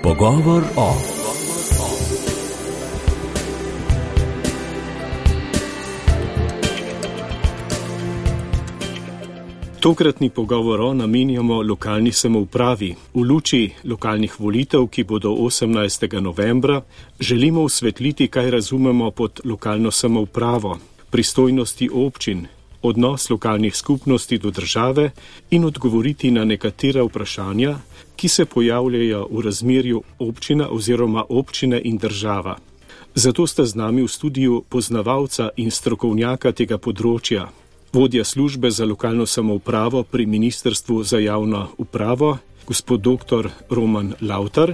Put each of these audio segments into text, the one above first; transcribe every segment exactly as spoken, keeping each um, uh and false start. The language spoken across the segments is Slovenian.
Pogovor o. Tokratni pogovor o namenjamo lokalni samoupravi. V luči lokalnih volitev, ki bodo osemnajstega novembra, želimo osvetliti, kaj razumemo pod lokalno samoupravo, pristojnosti občin, odnos lokalnih skupnosti do države in odgovoriti na nekatera vprašanja, ki se pojavljajo v razmerju občina oziroma občine in država. Zato sta z nami v studiu poznavalca in strokovnjaka tega področja, vodja službe za lokalno samoupravo pri Ministrstvu za javno upravo, gospod dr. Roman Lavtar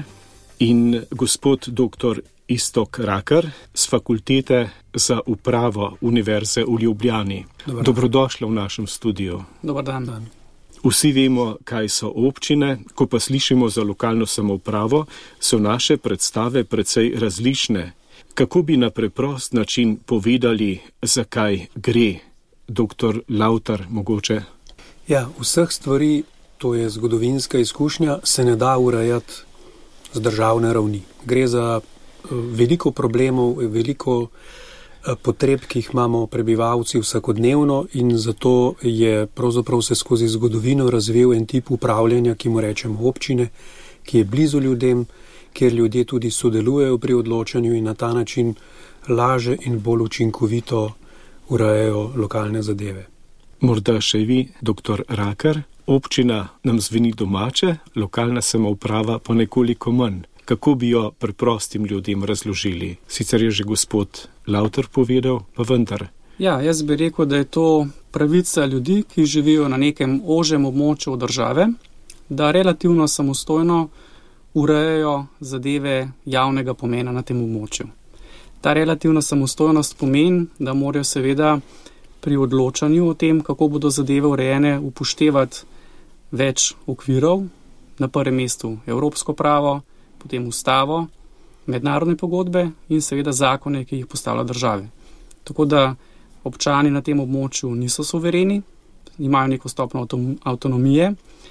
in gospod dr. Iztok Rakar z Fakultete za upravo Univerze v Ljubljani. Dobar Dobrodošla v našem studiu. Dobar dan, dan. Vsi vemo, kaj so občine, ko pa slišimo za lokalno samoupravo, so naše predstave precej različne. Kako bi na preprost način povedali, zakaj gre? Doktor Lavtar, mogoče? Ja, vseh stvari, to je zgodovinska izkušnja, se ne da urejati z državne ravni. Gre za veliko problemov, veliko potreb, ki jih imamo prebivalci vsakodnevno in zato je pravzaprav se skozi zgodovino razvil en tip upravljanja, ki mu rečemo občine, ki je blizu ljudem, kjer ljudje tudi sodelujejo pri odločanju in na ta način laže in bolj učinkovito urejajo lokalne zadeve. Morda še vi, doktor Rakar, občina nam zveni domače, lokalna samouprava pa nekoliko manj. Kako bi jo preprostim ljudem razložili? Sicer je že gospod Lavtar povedal, pa vendar. Ja, jaz bi rekel, da je to pravica ljudi, ki živijo na nekem ožjem območju države, da relativno samostojno urejajo zadeve javnega pomena na tem območju. Ta relativna samostojnost pomeni, da morajo seveda pri odločanju o tem, kako bodo zadeve urejene, upoštevati več okvirov, na prvem mestu evropsko pravo, potem ustavo, mednarodne pogodbe in seveda zakone, ki jih postavlja države. Tako da občani na tem območju niso suvereni, imajo neko stopnjo avtonomije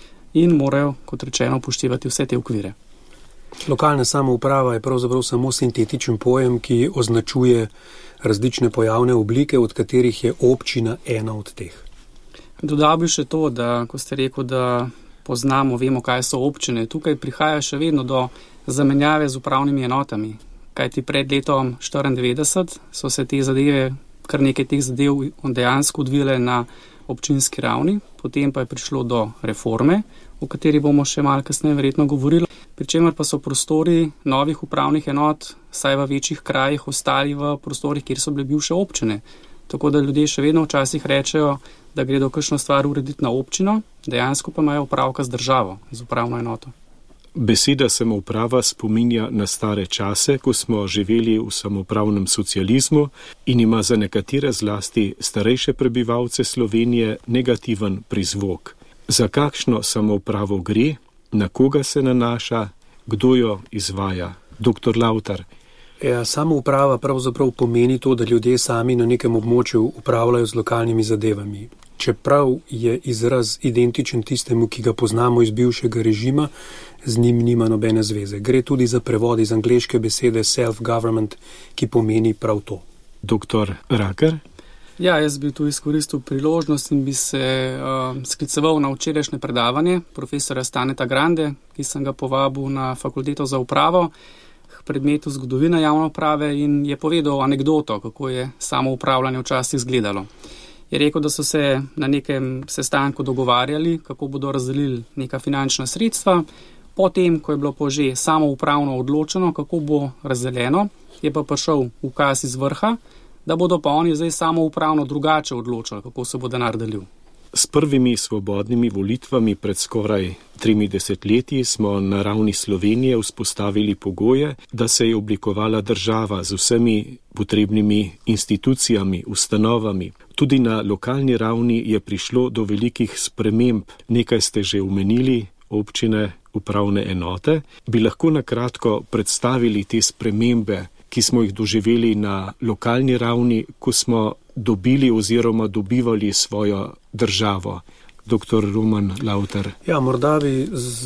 in morajo, kot rečeno, upoštevati vse te okvire. Lokalna samouprava je pravzaprav samo sintetičen pojem, ki označuje različne pojavne oblike, od katerih je občina ena od teh. Dodal bi še to, da, ko ste rekel, da poznamo, vemo, kaj so občine, tukaj prihaja še vedno do zamenjave z upravnimi enotami, kajti pred letom štiriindevetdeset so se te zadeve, kar nekaj teh zadev dejansko odvile na občinski ravni, potem pa je prišlo do reforme, o kateri bomo še malo kasneje verjetno govorili, pri čemer pa so prostori novih upravnih enot, saj v večjih krajih, ostali v prostorih, kjer so bile bivše občine. Tako da ljudje še vedno včasih rečejo, da gredo kakšno stvar urediti na občino, dejansko pa imajo opravka z državo, z upravno enoto. Beseda samouprava spominja na stare čase, ko smo živeli v samoupravnem socializmu in ima za nekatere zlasti starejše prebivalce Slovenije negativen prizvok. Za kakšno samoupravo gre, na koga se nanaša, kdo jo izvaja? Doktor Lavtar. Ja, samouprava pravzaprav pomeni to, da ljudje sami na nekem območju upravljajo z lokalnimi zadevami. Čeprav je izraz identičen tistemu, ki ga poznamo iz bivšega režima, z njim nima nobene zveze. Gre tudi za prevod iz angleške besede self-government, ki pomeni prav to. Doktor Rakar? Ja, jaz bi tu izkoristil priložnost in bi se uh, skliceval na včerajšnje predavanje profesora Staneta Grande, ki sem ga povabil na Fakulteto za upravo k predmetu zgodovina javne uprave in je povedal anekdoto, kako je samo upravljanje včasih izgledalo. Je rekel, da so se na nekem sestanku dogovarjali, kako bodo razdelili neka finančna sredstva. Potem, ko je bilo pa že samo upravno odločeno, kako bo razdeljeno, je pa prišel ukaz iz vrha, da bodo pa oni zdaj samo upravno drugače odločali, kako se bo denar delil. S prvimi svobodnimi volitvami pred skoraj tremi desetletji smo na ravni Slovenije vzpostavili pogoje, da se je oblikovala država z vsemi potrebnimi institucijami, ustanovami. Tudi na lokalni ravni je prišlo do velikih sprememb. Nekaj ste že omenili, občine, upravne enote. Bi lahko na kratko predstavili te spremembe, ki smo jih doživeli na lokalni ravni, ko smo dobili oziroma dobivali svojo državo. Doktor Roman Lavtar. Ja, morda bi z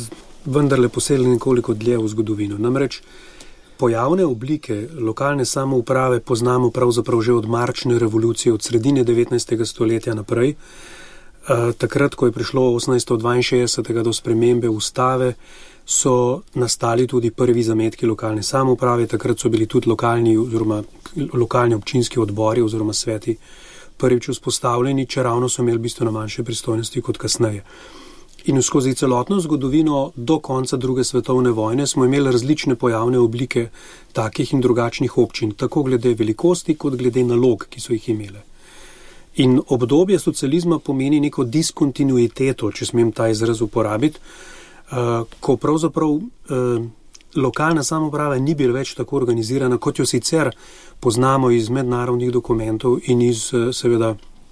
vendarle posegli nekoliko dlje v zgodovino. Namreč pojavne oblike lokalne samouprave poznamo pravzaprav že od marčne revolucije, od sredine devetnajstega stoletja naprej. Uh, takrat, ko je prišlo osemnajststo dvainšestdeset do spremembe ustave, so nastali tudi prvi zametki lokalne samouprave, takrat so bili tudi lokalni oziroma lokalni občinski odbori oziroma sveti prvič vzpostavljeni, če ravno so imeli bistveno manjše pristojnosti kot kasneje. In skozi celotno zgodovino do konca druge svetovne vojne smo imeli različne pojavne oblike takih in drugačnih občin, tako glede velikosti kot glede nalog, ki so jih imele. In obdobje socializma pomeni neko diskontinuiteto, če smem ta izraz uporabiti, ko pravzaprav lokalna samouprava ni bila več tako organizirana, kot jo sicer poznamo iz mednarodnih dokumentov in iz seveda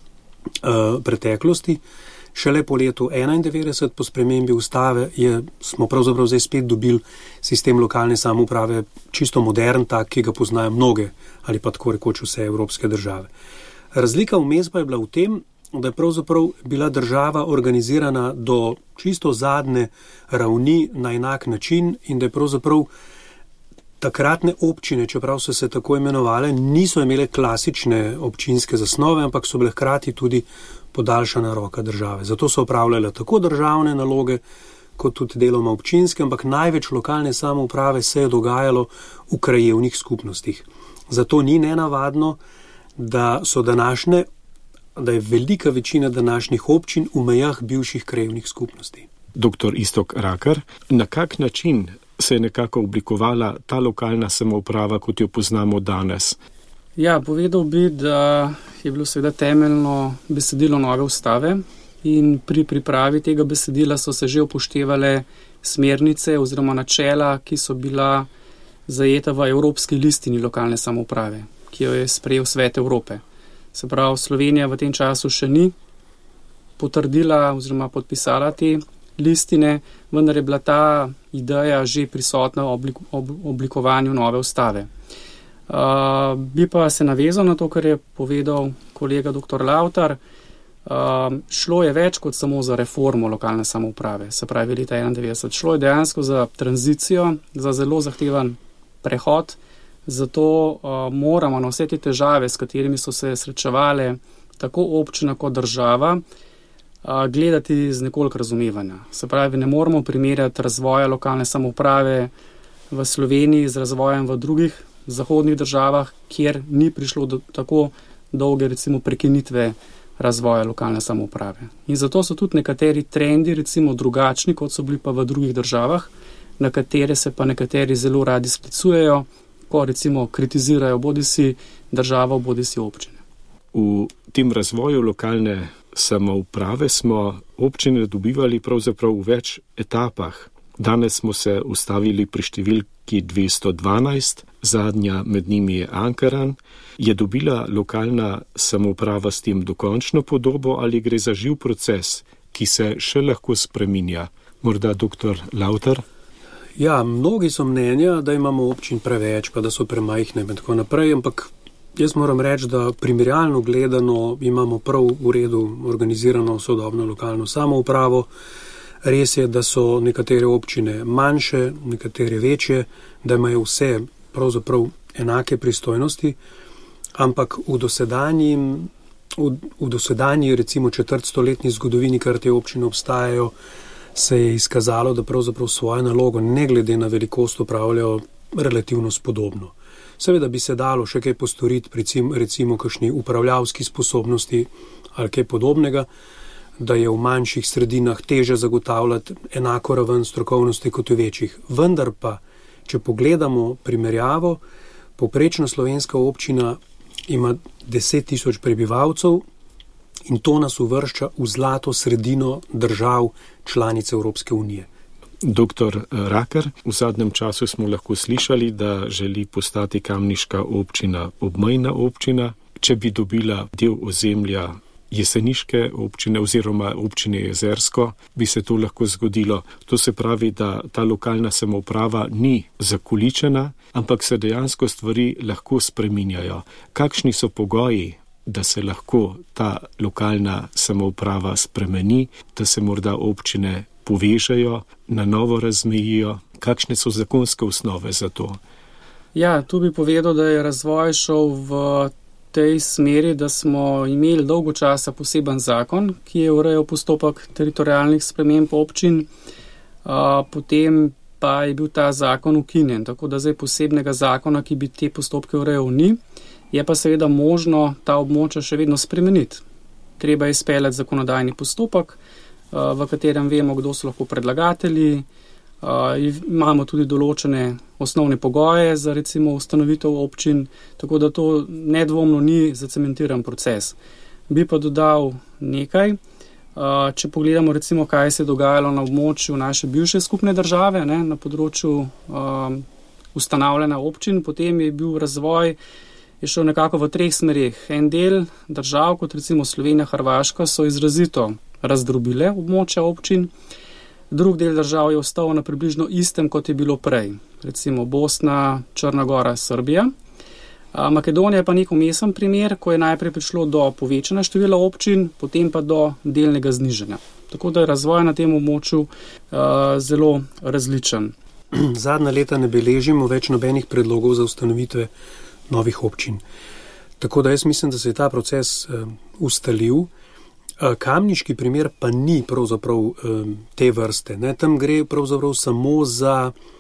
preteklosti. Šele po letu enaindevetdeset, po spremembi ustave, je, smo pravzaprav zdaj spet dobili sistem lokalne samouprave čisto modern, tak, ki ga poznajo mnoge ali pa tako rekoč vse evropske države. Razlika vmes pa je bila v tem, da je pravzaprav bila država organizirana do čisto zadnje ravni na enak način in da je pravzaprav takratne občine, čeprav so se tako imenovale, niso imele klasične občinske zasnove, ampak so bile hkrati tudi podaljšana roka države. Zato so opravljale tako državne naloge, kot tudi deloma občinske, ampak največ lokalne samouprave se je dogajalo v krajevnih skupnostih. Zato ni nenavadno, da so današnje da je velika večina današnjih občin v mejah bivših krajevnih skupnosti. Doktor Iztok Rakar, na kak način se je nekako oblikovala ta lokalna samouprava, kot jo poznamo danes? Ja, povedal bi, da je bilo seveda temeljno besedilo nove ustave in pri pripravi tega besedila so se že upoštevale smernice oziroma načela, ki so bila zajeta v Evropski listini lokalne samouprave, ki jo je sprejel Svet Evrope. Se pravi, Slovenija v tem času še ni potrdila oziroma podpisala te listine, vendar je bila ta ideja že prisotna v oblikovanju nove ustave. Uh, bi pa se navezal na to, kar je povedal kolega doktor Lavtar. Uh, šlo je več kot samo za reformo lokalne samouprave, se pravi leta enaindevetdeset. Šlo je dejansko za tranzicijo, za zelo zahteven prehod, zato uh, moramo na vse te težave, s katerimi so se srečevale tako občina kot država, uh, gledati z nekoliko razumevanja. Se pravi, ne moramo primerjati razvoja lokalne samouprave v Sloveniji z razvojem v drugih zahodnih državah, kjer ni prišlo do tako dolge recimo prekinitve razvoja lokalne samouprave. In zato so tudi nekateri trendi recimo drugačni, kot so bili pa v drugih državah, na katere se pa nekateri zelo radi sklicujejo, ko recimo kritizirajo bodisi državo, bodisi občine. V tem razvoju lokalne samouprave smo občine dobivali pravzaprav v več etapah. Danes smo se ustavili pri številki dvesto dvanajst, zadnja med njimi je Ankaran. Je dobila lokalna samouprava s tem dokončno podobo ali gre za živ proces, ki se še lahko spreminja? Morda doktor Lavtar? Ja, mnogi so mnenja, da imamo občin preveč, pa da so premajhne in tako naprej, ampak jaz moram reči, da primerjalno gledano imamo prav v redu organizirano sodobno lokalno samoupravo. Res je, da so nekatere občine manjše, nekatere večje, da imajo vse pravzaprav enake pristojnosti, ampak v dosedanji, v, v dosedanji recimo četrtstoletni zgodovini, kar te občine obstajajo, se je izkazalo, da pravzaprav svojo nalogo ne glede na velikost upravljajo relativno spodobno. Seveda bi se dalo še kaj postoriti, recimo, recimo kakšni upravljavski sposobnosti ali kaj podobnega, da je v manjših sredinah teže zagotavljati enako raven strokovnosti kot v večjih. Vendar pa, če pogledamo primerjavo, povprečna slovenska občina ima deset tisoč prebivalcev in to nas uvršča v zlato sredino držav članic Evropske unije. Doktor Rakar, v zadnjem času smo lahko slišali, da želi postati kamniška občina obmejna občina. Če bi dobila del ozemlja jeseniške občine oziroma občine Jezersko, bi se to lahko zgodilo. To se pravi, da ta lokalna samouprava ni zakoličena, ampak se dejansko stvari lahko spreminjajo. Kakšni so pogoji, da se lahko ta lokalna samouprava spremeni, da se morda občine povežejo, na novo razmejijo. Kakšne so zakonske osnove za to? Ja, tu bi povedal, da je razvoj šel v tej smeri, da smo imeli dolgo časa poseben zakon, ki je urejal postopek teritorialnih sprememb občin, potem pa je bil ta zakon ukinjen, tako da zdaj posebnega zakona, ki bi te postopke urejal, ni. Je pa seveda možno ta območja še vedno spremeniti. Treba je izpeljati zakonodajni postopek, v katerem vemo, kdo so lahko predlagatelji. Imamo tudi določene osnovne pogoje za recimo ustanovitev občin, tako da to nedvomno ni zacementiran proces. Bi pa dodal nekaj. Če pogledamo recimo, kaj se je dogajalo na območju naše bivše skupne države, ne, na področju um, ustanavljanja občin, potem je bil razvoj je šel nekako v treh smerih. En del držav, kot recimo Slovenija, Hrvaška, so izrazito razdrobile območja občin, drug del držav je ostal na približno istem, kot je bilo prej, recimo Bosna, Črna Gora, Srbija. Makedonija je pa nek umesen primer, ko je najprej prišlo do povečanja števila občin, potem pa do delnega znižanja. Tako da je razvoj na tem območju uh, zelo različen. Zadnja leta ne beležimo več nobenih predlogov za ustanovitve novih občin. Tako da jaz mislim, da se je ta proces uh, ustalil. Uh, kamniški primer pa ni pravzaprav um, te vrste. Ne? Tam gre pravzaprav samo za,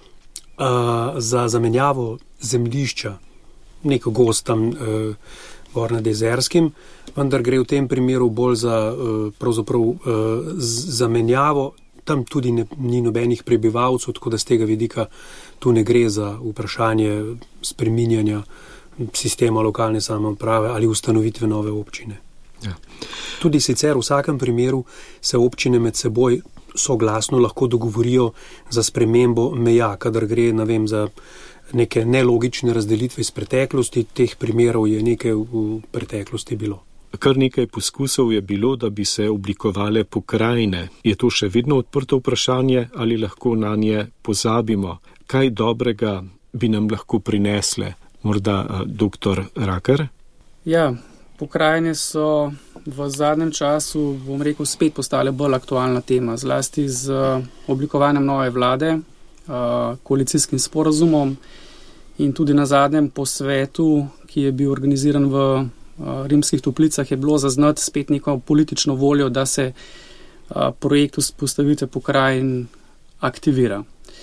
uh, za zamenjavo zemljišča, neko gost tam uh, gor nad Jezerskim, vendar gre v tem primeru bolj za uh, pravzaprav uh, zamenjavo. Tam tudi ne, ni nobenih prebivalcev, tako da z tega vidika tu ne gre za vprašanje spreminjanja sistema lokalne samouprave ali ustanovitve nove občine. Ja. Tudi sicer v vsakem primeru se občine med seboj soglasno lahko dogovorijo za spremembo meja, kadar gre, ne vem, za neke nelogične razdelitve iz preteklosti. Teh primerov je nekaj v preteklosti bilo. Kar nekaj poskusov je bilo, da bi se oblikovale pokrajine. Je to še vedno odprto vprašanje ali lahko na nje pozabimo? Kaj dobrega bi nam lahko prinesle? Morda uh, doktor Raker? Ja, pokrajine so v zadnjem času, bom rekel, spet postale bolj aktualna tema, zlasti z oblikovanjem nove vlade, koalicijskim sporazumom in tudi na zadnjem posvetu, ki je bil organiziran v Rimskih Toplicah, je bilo zaznati spet neko politično voljo, da se projekt vzpostavitve pokrajin aktivira.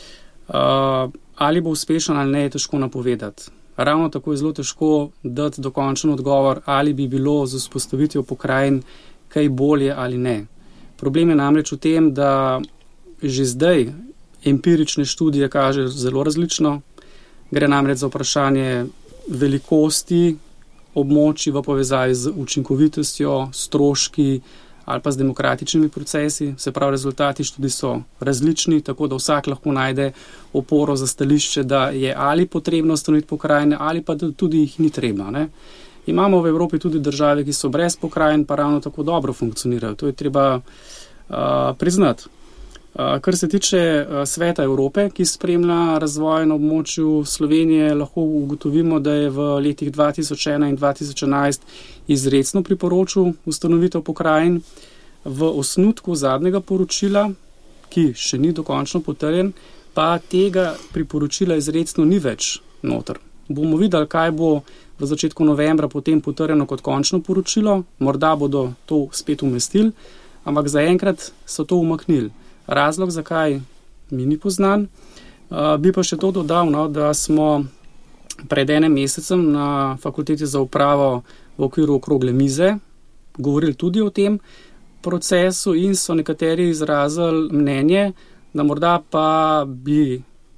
Ali bo uspešen ali ne, je težko napovedati. Ravno tako je zelo težko dati dokončen odgovor, ali bi bilo z vzpostavitvijo pokrajin kaj bolje ali ne. Problem je namreč v tem, da že zdaj empirične študije kažejo zelo različno. Gre namreč za vprašanje velikosti območij v povezavi z učinkovitostjo, stroški ali pa z demokratičnimi procesi. Se pravi, rezultati študij so različni, tako da vsak lahko najde oporo za stališče, da je ali potrebno ustanoviti pokrajine ali pa da tudi jih ni treba. Ne? Imamo v Evropi tudi države, ki so brez pokrajin, pa ravno tako dobro funkcionirajo. To je treba uh, priznati. Kar se tiče Sveta Evrope, ki spremlja razvoj na območju Slovenije, lahko ugotovimo, da je v letih dva tisoč ena in dva tisoč enajst izrecno priporočil ustanovitev pokrajin. V osnutku zadnjega poročila, ki še ni dokončno potrjen, pa tega priporočila izrecno ni več noter. Bomo videli, kaj bo v začetku novembra potem potrjeno kot končno poročilo, morda bodo to spet umestili, ampak zaenkrat so to umaknili. Razlog, zakaj mi ni poznan, uh, bi pa še to dodal, no, da smo pred enem mesecem na Fakulteti za upravo v okviru okrogle mize govorili tudi o tem procesu in so nekateri izrazili mnenje, da morda pa bi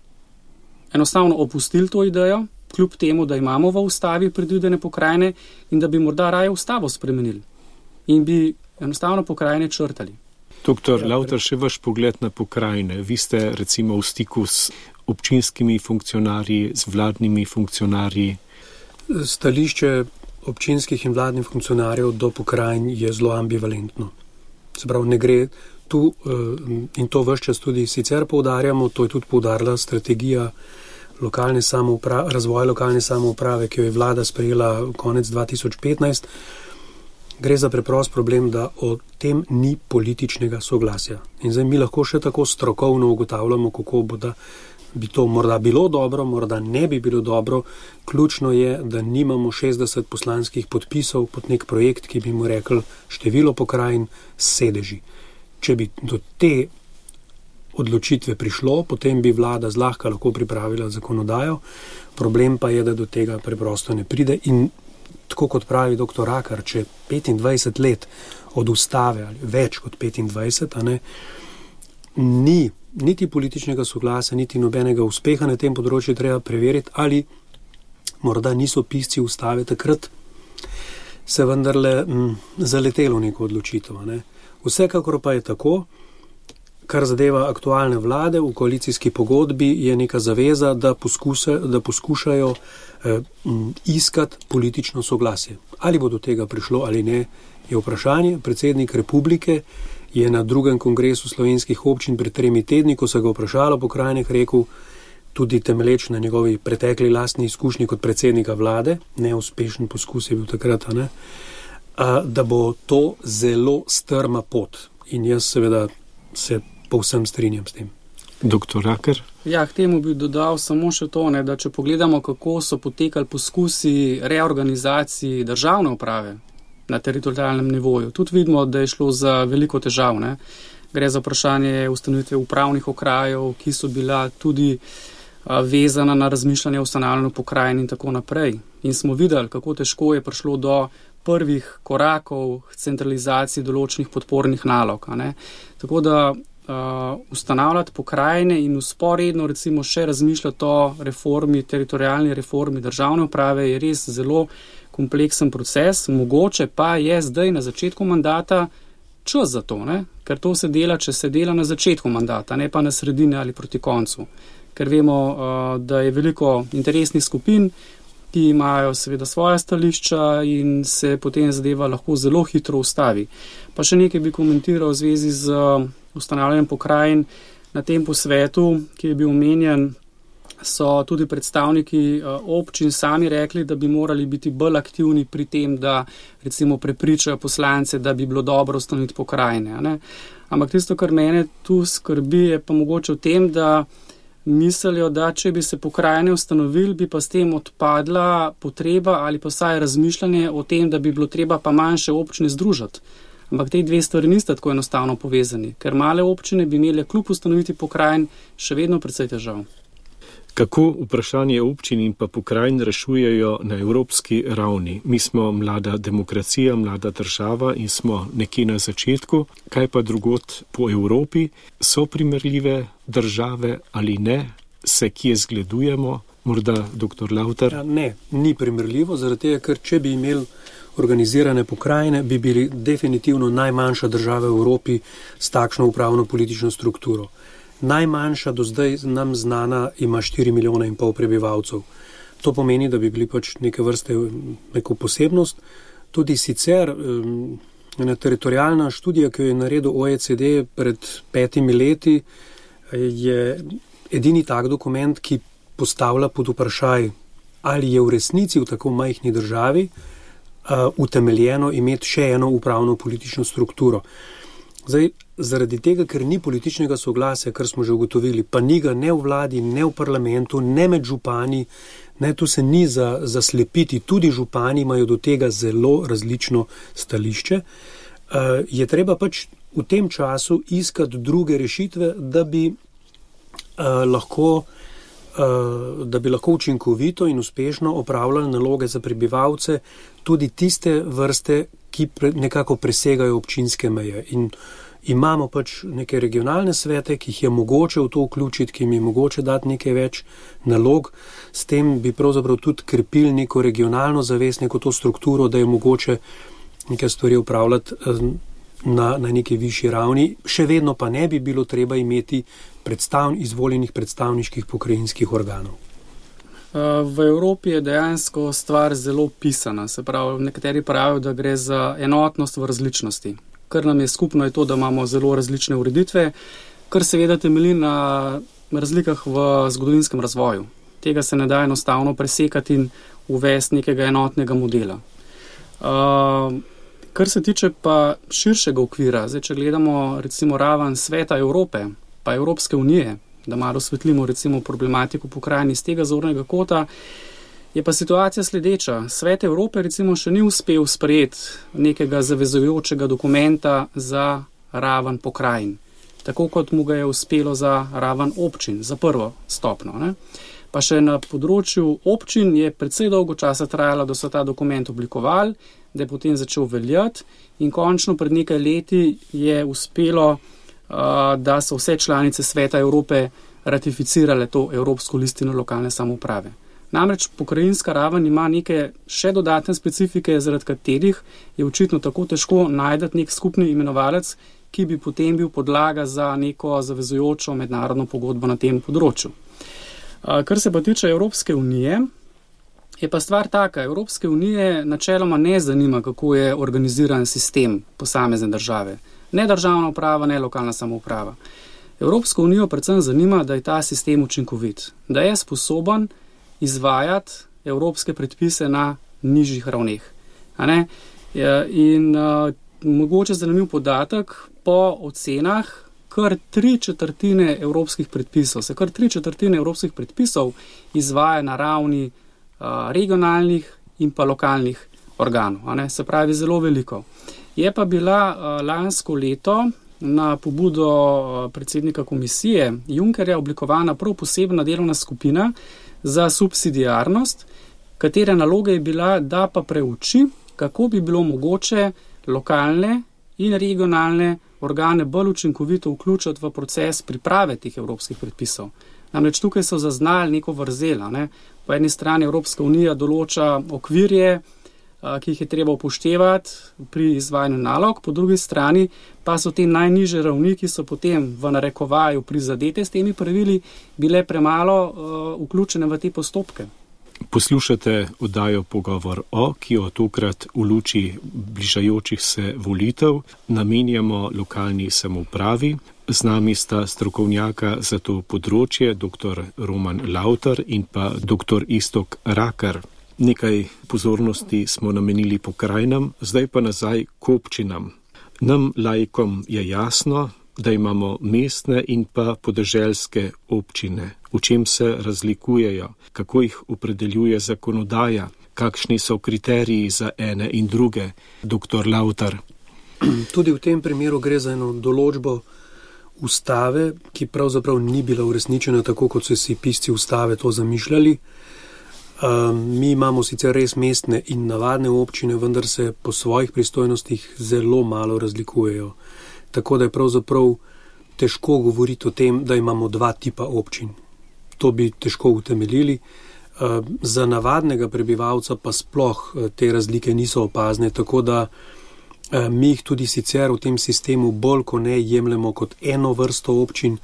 enostavno opustili to idejo, kljub temu, da imamo v ustavi predvidene pokrajine in da bi morda raje ustavo spremenili in bi enostavno pokrajine črtali. Doktor Lavtar, še vaš pogled na pokrajine. Vi ste recimo v stiku s občinskimi funkcionarji, z vladnimi funkcionarji. Stališče občinskih in vladnih funkcionarjev do pokrajin je zelo ambivalentno. Se pravi, ne gre tu, in to ves čas tudi sicer poudarjamo, to je tudi poudarila strategija lokalne samouprave, razvoja lokalne samouprave, ki jo je vlada sprejela konec dva tisoč petnajst. Gre za preprost problem, da o tem ni političnega soglasja. In zdaj mi lahko še tako strokovno ugotavljamo, kako bo da bi to morda bilo dobro, morda ne bi bilo dobro. Ključno je, da nimamo šestdeset poslanskih podpisov pod nek projekt, ki bi mu rekli število pokrajin s sedeži. Če bi do te odločitve prišlo, potem bi vlada zlahka lahko pripravila zakonodajo. Problem pa je, da do tega preprosto ne pride. In tako kot pravi doktor Rakar, če petindvajset let od ustave, ali več kot petindvajset, a ne, ni niti političnega soglasja, niti nobenega uspeha na tem področju, treba preveriti, ali morda niso pisci ustave takrat se vendarle m, zaletelo neko odločitev. Ne. Vsekakor pa je tako, kar zadeva aktualne vlade, v koalicijski pogodbi je neka zaveza, da, poskuse, da poskušajo eh, m, iskati politično soglasje. Ali bo do tega prišlo ali ne, je vprašanje. Predsednik republike je na drugem kongresu slovenskih občin pred tremi tedni, ko se ga vprašalo po krajnjih, rekel, tudi temelječ na njegovi pretekli lastni izkušnji kot predsednika vlade, neuspešen poskus je bil takrat, ne, da bo to zelo strma pot. In jaz seveda se povsem strinjam s tem. Doktor Rakar? Ja, k temu bi dodal samo še to, ne, da če pogledamo, kako so potekali poskusi reorganizaciji državne uprave na teritorialnem nivoju, tudi vidimo, da je šlo za veliko težav. Ne. Gre za vprašanje ustanovitve upravnih okrajev, ki so bila tudi a, vezana na razmišljanje o ustanavljanju pokrajin in tako naprej. In smo videli, kako težko je prišlo do prvih korakov k centralizaciji določenih podpornih nalog. A ne. Tako da Uh, ustanavljati pokrajine in usporedno recimo še razmišljati o reformi, teritorialni reformi državne uprave je res zelo kompleksen proces, mogoče pa je zdaj na začetku mandata čas za to, ne? Ker to se dela, če se dela na začetku mandata, ne pa na sredini ali proti koncu. Ker vemo, uh, da je veliko interesnih skupin, ki imajo seveda svoja stališča in se potem zadeva lahko zelo hitro ustavi. Pa še nekaj bi komentiral v zvezi z uh, ustanavljanjem pokrajin. Na tem posvetu, ki je bil omenjen, so tudi predstavniki uh, občin sami rekli, da bi morali biti bolj aktivni pri tem, da recimo prepričajo poslance, da bi bilo dobro ustanoviti pokrajine. Ne? Ampak tisto, kar mene tu skrbi, je pa mogoče v tem, da mislijo, da če bi se pokrajine ustanovili, bi pa s tem odpadla potreba ali pa vsaj razmišljanje o tem, da bi bilo treba pa manjše občine združiti. Ampak te dve stvari nista tako enostavno povezani, ker male občine bi imele kljub ustanoviti pokrajin še vedno precej težav. Kako vprašanje občin in pa pokrajin rešujejo na evropski ravni? Mi smo mlada demokracija, mlada država in smo nekje na začetku. Kaj pa drugot po Evropi? So primerljive države ali ne? Se kje zgledujemo? Morda doktor Lautar? Ja, ne, ni primerljivo, zaradi tega, ker če bi imeli organizirane pokrajine, bi bili definitivno najmanjša država v Evropi s takšno upravno-politično strukturo. Najmanjša do zdaj nam znana ima štiri milijone in pol prebivalcev. To pomeni, da bi bili pač neke vrste neko posebnost. Tudi sicer ena teritorijalna študija, ki jo je naredil O E C D pred petimi leti, je edini tak dokument, ki postavlja pod vprašaj, ali je v resnici v tako majhni državi uh, utemeljeno imeti še eno upravno-politično strukturo. Zdaj, zaradi tega, ker ni političnega soglasja, kar smo že ugotovili, pa ni ga ne v vladi, ne v parlamentu, ne med župani, ne, tu se ni za, za slepiti, tudi župani imajo do tega zelo različno stališče, uh, je treba pač v tem času iskati druge rešitve, da bi uh, lahko da bi lahko učinkovito in uspešno opravljali naloge za prebivalce, tudi tiste vrste, ki pre, nekako presegajo občinske meje. In imamo pač neke regionalne svete, ki jih je mogoče v to vključiti, ki jim je mogoče dati nekaj več nalog, s tem bi pravzaprav tudi krepili neko regionalno zavest, neko to strukturo, da je mogoče nekaj stvari upravljati na, na neki višji ravni. Še vedno pa ne bi bilo treba imeti predstavn, izvoljenih predstavniških pokrajinskih organov. V Evropi je dejansko stvar zelo pisana. Se pravi, nekateri pravijo, da gre za enotnost v različnosti. Kar nam je skupno je to, da imamo zelo različne ureditve, kar seveda temelji na razlikah v zgodovinskem razvoju. Tega se ne da enostavno presekati in uvesti nekega enotnega modela. Kar se tiče pa širšega okvira, zdaj, če gledamo recimo raven Sveta Evrope, pa Evropske unije, da malo osvetlimo recimo problematiko pokrajin iz tega zornega kota, je pa situacija sledeča. Svet Evrope recimo še ni uspel sprejeti nekega zavezujočega dokumenta za raven pokrajin, tako kot mu ga je uspelo za raven občin, za prvo stopno. Ne? Pa še na področju občin je precej dolgo časa trajalo, da so ta dokument oblikovali, da je potem začel veljati in končno pred nekaj leti je uspelo, uh, da so vse članice Sveta Evrope ratificirale to Evropsko listino lokalne samouprave. Namreč pokrajinska raven ima neke še dodatne specifike, zaradi katerih je očitno tako težko najti nek skupni imenovalec, ki bi potem bil podlaga za neko zavezujočo mednarodno pogodbo na tem področju. Kar se pa tiče Evropske unije, je pa stvar taka. Evropske unije načeloma ne zanima, kako je organiziran sistem posamezne države. Ne državna uprava, ne lokalna samouprava. Evropsko unijo predvsem zanima, da je ta sistem učinkovit, da je sposoben izvajati evropske predpise na nižjih ravneh. A ne? In uh, mogoče zanimiv podatek, po ocenah kar tri četrtine evropskih predpisov, se kar tri četrtine evropskih predpisov izvaja na ravni uh, regionalnih in pa lokalnih organov. A ne? Se pravi zelo veliko. Je pa bila uh, lansko leto na pobudo uh, predsednika komisije Junckerja oblikovana prav posebna delovna skupina za subsidiarnost, katere naloga je bila, da pa preuči, kako bi bilo mogoče lokalne in regionalne organe bolj učinkovito vključiti v proces priprave teh evropskih predpisov. Namreč tukaj so zaznali neko vrzela. Ne? Po eni strani Evropska unija določa okvirje, ki jih je treba upoštevati pri izvajanju nalog, po drugi strani pa so te najnižje ravni, ki so potem v narekovaju prizadete s temi pravili, bile premalo uh, vključene v te postopke. Poslušate oddajo Pogovor o, ki jo tokrat v luči bližajočih se volitev namenjamo lokalni samoupravi. Z nami sta strokovnjaka za to področje, doktor Roman Lavtar in pa doktor Iztok Rakar. Nekaj pozornosti smo namenili pokrajinam, zdaj pa nazaj k občinam. Nam laikom je jasno, da imamo mestne in pa podeželske občine. V čem se razlikujejo, kako jih opredeljuje zakonodaja, kakšni so kriteriji za ene in druge. Doktor Lavtar. Tudi v tem primeru gre za eno določbo ustave, ki pravzaprav ni bila uresničena tako, kot so si pisci ustave to zamišljali. Um, mi imamo sicer res mestne in navadne občine, vendar se po svojih pristojnostih zelo malo razlikujejo. Tako da je pravzaprav težko govoriti o tem, da imamo dva tipa občin. To bi težko utemeljili. Uh, za navadnega prebivalca pa sploh uh, te razlike niso opazne, tako da uh, mi jih tudi sicer v tem sistemu bolj ko ne jemljemo kot eno vrsto občin.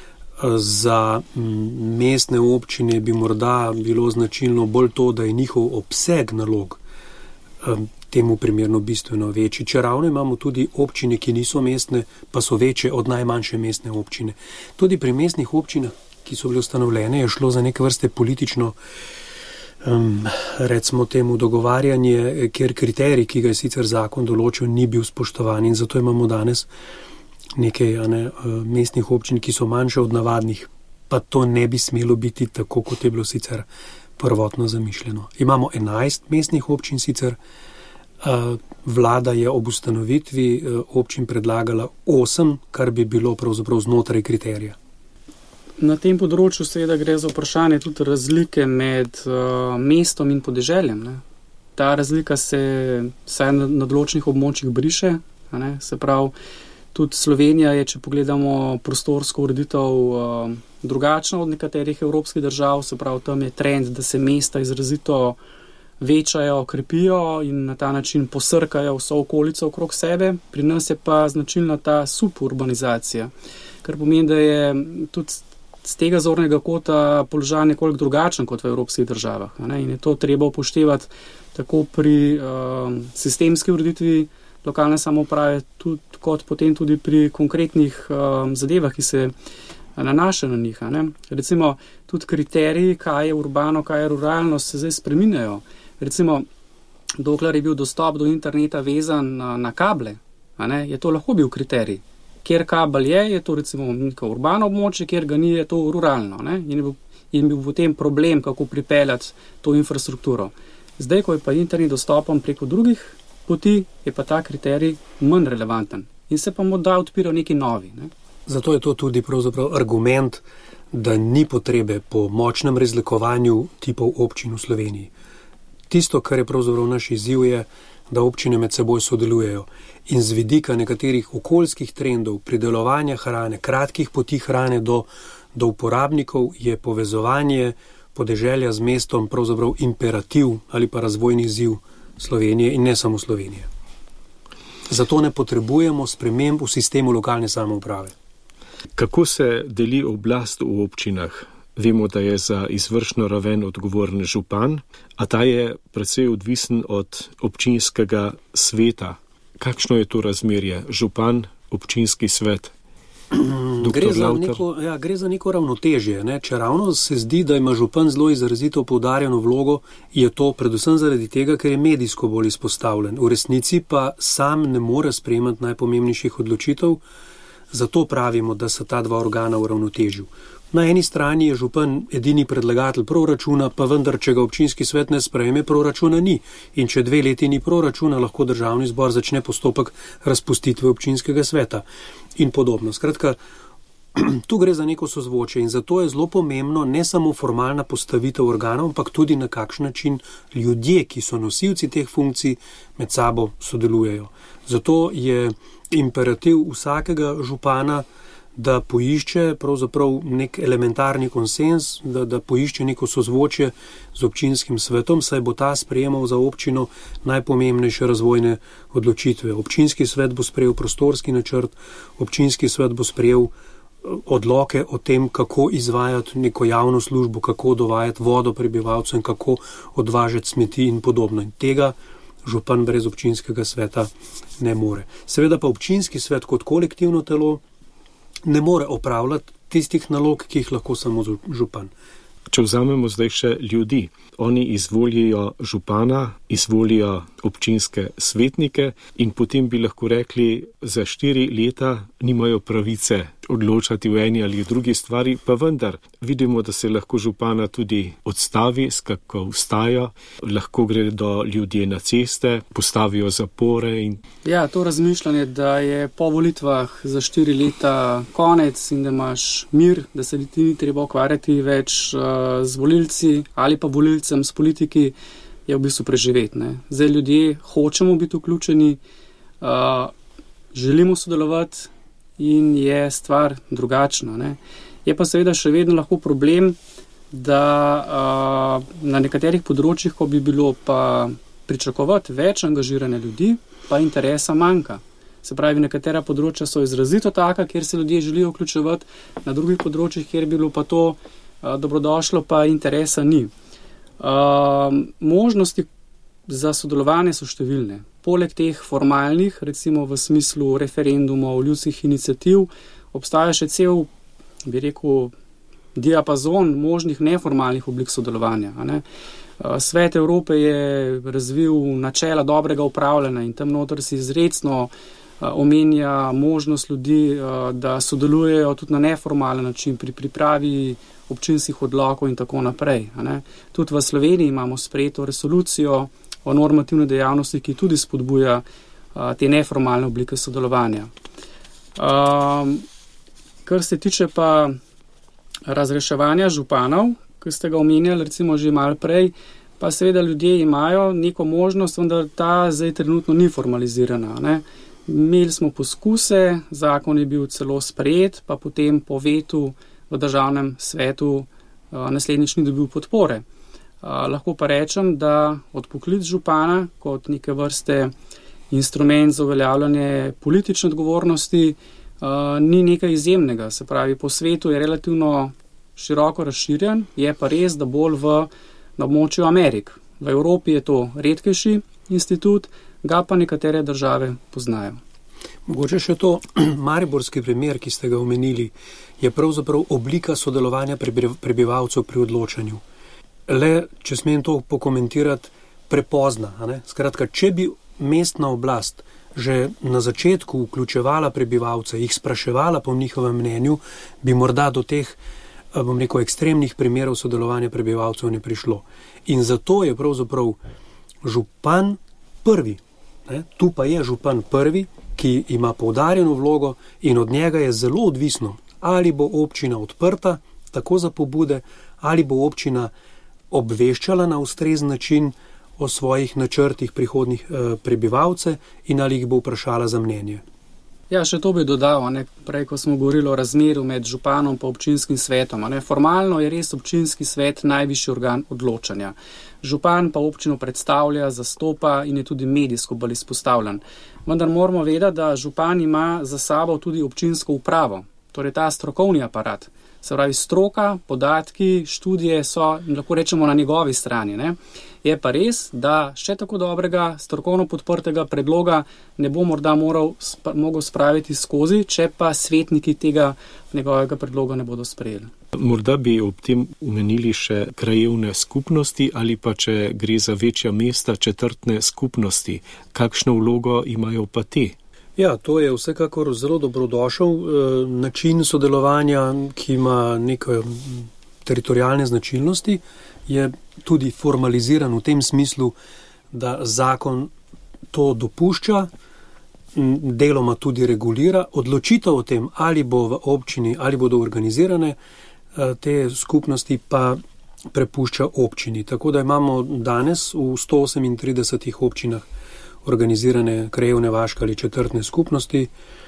Za mestne občine bi morda bilo značilno bolj to, da je njihov obseg nalog temu primerno bistveno večji. Čeravno imamo tudi občine, ki niso mestne, pa so večje od najmanjše mestne občine. Tudi pri mestnih občinah, ki so bile ustanovljene, je šlo za neke vrste politično, um, recimo temu, dogovarjanje, ker kriterij, ki ga je sicer zakon določil, ni bil spoštovan in zato imamo danes nekaj ne, mestnih občin, ki so manjše od navadnih, pa to ne bi smelo biti tako, kot je bilo sicer prvotno zamišljeno. Imamo enajst mestnih občin sicer, vlada je ob ustanovitvi občin predlagala osem, kar bi bilo pravzaprav znotraj kriterija. Na tem področju seveda gre za vprašanje tudi razlike med uh, mestom in podeželjem. Ne? Ta razlika se vsaj na, na določenih območjih briše, ne? Se pravi, tudi Slovenija je, če pogledamo prostorsko ureditev, drugačna od nekaterih evropskih držav, se pravi, tam je trend, da se mesta izrazito večajo, krepijo in na ta način posrkajo vso okolico okrog sebe. Pri nas je pa značilna ta suburbanizacija, kar pomeni, da je tudi z tega zornega kota položaj nekoliko drugačen kot v evropskih državah. Ne? In je to treba upoštevati tako pri uh, sistemski ureditvi lokalne samouprave, tudi, kot potem tudi pri konkretnih um, zadevah, ki se nanašajo na njih. Ne? Recimo, tudi kriteriji, kaj je urbano, kaj je ruralno, se zdaj spreminjajo. Recimo, dokler je bil dostop do interneta vezan na, na kable, a ne, je to lahko bil kriterij. Kjer kabel je, je to recimo neko urbano območje, kjer ga ni, je to ruralno. Ne? In je bil, in bil potem problem, kako pripeljati to infrastrukturo. Zdaj, ko je pa internet dostopen preko drugih poti, je pa ta kriterij manj relevanten. In se pa morda odpira neki novi. Ne? Zato je to tudi pravzaprav argument, da ni potrebe po močnem razlikovanju tipov občin v Sloveniji. Tisto, kar je pravzaprav naš izziv, je, da občine med seboj sodelujejo. In z vidika nekaterih okoljskih trendov, pridelovanja hrane, kratkih poti hrane do, do uporabnikov, je povezovanje podeželja z mestom pravzaprav imperativ ali pa razvojni izziv Slovenije in ne samo Slovenije. Zato ne potrebujemo sprememb v sistemu lokalne samouprave. Kako se deli oblast v občinah? Vemo, da je za izvršno raven odgovoren župan, a ta je precej odvisen od občinskega sveta. Kakšno je to razmerje? Župan, občinski svet? Gre za, neko, ja, gre za neko ravnotežje. Ne? Če ravno se zdi, da ima župan zelo izrazito poudarjeno vlogo, je to predvsem zaradi tega, ker je medijsko bolj izpostavljen. V resnici pa sam ne more sprejemati najpomembnejših odločitev, zato pravimo, da so ta dva organa v ravnotežju. Na eni strani je župan edini predlagatelj proračuna, pa vendar, če ga občinski svet ne sprejme, proračuna ni. In če dve leti ni proračuna, lahko državni zbor začne postopek razpustitve občinskega sveta in podobno. Skratka, tu gre za neko sozvočje in zato je zelo pomembno ne samo formalna postavitev organov, ampak tudi na kakšen način ljudje, ki so nosilci teh funkcij, med sabo sodelujejo. Zato je imperativ vsakega župana, da poišče pravzaprav nek elementarni konsens, da, da poišče neko sozvočje z občinskim svetom, saj bo ta sprejemal za občino najpomembnejše razvojne odločitve. Občinski svet bo sprejel prostorski načrt, občinski svet bo sprejel odloke o tem, kako izvajati neko javno službo, kako dovajati vodo prebivalcem, kako odvažati smeti in podobno. In tega župan brez občinskega sveta ne more. Seveda pa občinski svet kot kolektivno telo ne more opravljati tistih nalog, ki jih lahko samo župan. Če vzamemo zdaj še ljudi, oni izvolijo župana, izvolijo občinske svetnike in potem bi lahko rekli, za štiri leta nimajo pravice odločati v eni ali drugi stvari, pa vendar vidimo, da se lahko župana tudi odstavi, skako vstaja, lahko gredo ljudje na ceste, postavijo zapore. In... Ja, to razmišljanje, da je po volitvah za štiri leta konec in da imaš mir, da se ti ni treba ukvarjati več uh, z volilci ali pa volilcem s politiki, je v bistvu preživeti. Ne? Zdaj ljudje hočemo biti vključeni, uh, želimo sodelovati in je stvar drugačna. Ne? Je pa seveda še vedno lahko problem, da uh, na nekaterih področjih, ko bi bilo pa pričakovati več angažirane ljudi, pa interesa manjka. Se pravi, nekatera področja so izrazito taka, kjer se ljudje želijo vključevati, na drugih področjih, kjer bi bilo pa to uh, dobrodošlo, pa interesa ni. Uh, možnosti za sodelovanje so številne. Poleg teh formalnih, recimo v smislu referendumov, ljudskih iniciativ, obstaja še cel, bi rekel, diapazon možnih neformalnih oblik sodelovanja. A ne? Svet Evrope je razvil načela dobrega upravljanja in tam noter si izrecno omenja možnost ljudi, da sodelujejo tudi na neformalen način pri pripravi občinskih odlokov in tako naprej. A ne? Tudi v Sloveniji imamo sprejeto resolucijo o normativni dejavnosti, ki tudi spodbuja a, te neformalne oblike sodelovanja. A, kar se tiče pa razreševanja županov, ki ste ga omenjali recimo že malo prej, pa seveda ljudje imajo neko možnost, vendar ta zdaj trenutno ni formalizirana. Ne? Imeli smo poskuse, zakon je bil celo sprejet, pa potem po vetu v državnem svetu a, naslednjič ni dobil podpore. Uh, lahko pa rečem, da odpoklic župana kot neke vrste instrument za uveljavljanje politične odgovornosti uh, ni nekaj izjemnega. Se pravi, po svetu je relativno široko razširjen, je pa res, da bolj v, na območju Amerik. V Evropi je to redkejši institut, ga pa nekatere države poznajo. Mogoče še to mariborski primer, ki ste ga omenili, je pravzaprav oblika sodelovanja prebivalcev pri odločanju. Le, če smem to pokomentirati, prepozna. A ne? Skratka, če bi mestna oblast že na začetku vključevala prebivalce, jih spraševala po njihovem mnenju, bi morda do teh, bom rekel, ekstremnih primerov sodelovanja prebivalcev ne prišlo. In zato je pravzaprav župan prvi, ne? Tu pa je župan prvi, ki ima poudarjeno vlogo in od njega je zelo odvisno, ali bo občina odprta tako za pobude, ali bo občina obveščala na ustrezen način o svojih načrtih prihodnih eh, prebivalce in ali jih bo vprašala za mnenje. Ja, še to bi dodal, ne? Prej, ko smo govorili o razmerju med županom pa občinskim svetom. Ne? Formalno je res občinski svet najvišji organ odločanja. Župan pa občino predstavlja, zastopa in je tudi medijsko bolj izpostavljen. Vendar moramo vedeti, da župan ima za sabo tudi občinsko upravo, torej ta strokovni aparat. Se pravi, stroka, podatki, študije so, lahko rečemo, na njegovi strani. Ne? Je pa res, da še tako dobrega, strokovno podprtega predloga ne bo morda moral, sp- mogel spraviti skozi, če pa svetniki tega njegovega predloga ne bodo sprejeli. Morda bi ob tem omenili še krajevne skupnosti ali pa če gre za večja mesta, četrtne skupnosti. Kakšno vlogo imajo pa te? Ja, to je vsekakor zelo dobrodošel eh, način sodelovanja, ki ima neke teritorijalne značilnosti, je tudi formaliziran v tem smislu, da zakon to dopušča, deloma tudi regulira. Odločitev o tem, ali bo v občini, ali bodo organizirane eh, te skupnosti, pa prepušča občini. Tako da imamo danes v sto osemintridesetih občinah organizirane krajevne, vaške ali četrtne skupnosti.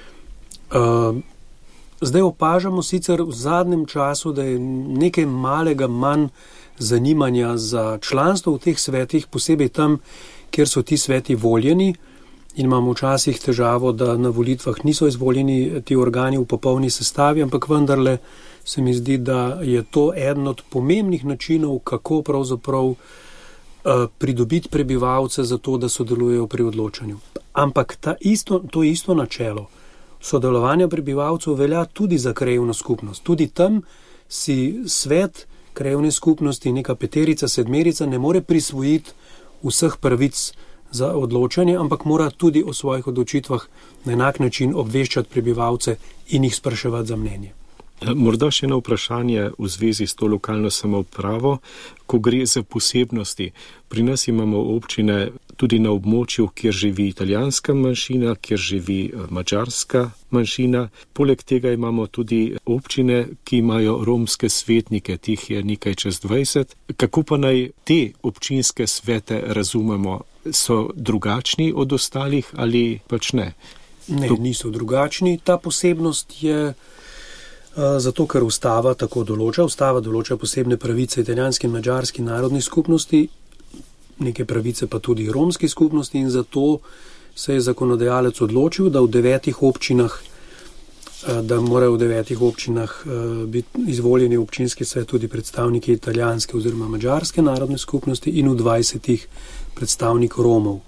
Zdaj opažamo sicer v zadnjem času, da je nekaj malega manj zanimanja za članstvo v teh svetih, posebej tam, kjer so ti sveti voljeni, in imamo včasih težavo, da na volitvah niso izvoljeni ti organi v popolni sestavi, ampak vendarle se mi zdi, da je to eden od pomembnih načinov, kako pravzaprav pridobiti prebivalce za to, da sodelujejo pri odločanju. Ampak ta isto, to isto načelo sodelovanja prebivalcev velja tudi za krajevno skupnost. Tudi tam si svet krajevne skupnosti, neka peterica, sedmerica, ne more prisvojiti vseh pravic za odločanje, ampak mora tudi o svojih odločitvah na enak način obveščati prebivalce in jih spraševati za mnenje. Morda še eno vprašanje v zvezi s to lokalno samoupravo, ko gre za posebnosti. Pri nas imamo občine tudi na območju, kjer živi italijanska manjšina, kjer živi madžarska manjšina. Poleg tega imamo tudi občine, ki imajo romske svetnike, tih je nekaj čez dvajset. Kako pa naj te občinske svete razumemo? So drugačni od ostalih ali pač ne? Ne, niso drugačni. Ta posebnost je zato, ker ustava tako določa. Ustava določa posebne pravice italijanski in madžarski narodni skupnosti, neke pravice pa tudi romski skupnosti, in zato se je zakonodajalec odločil, da v devetih občinah, da morajo v devetih občinah biti izvoljeni v občinski svet tudi predstavniki italijanske oziroma madžarske narodne skupnosti in v dvajsetih predstavnik Romov.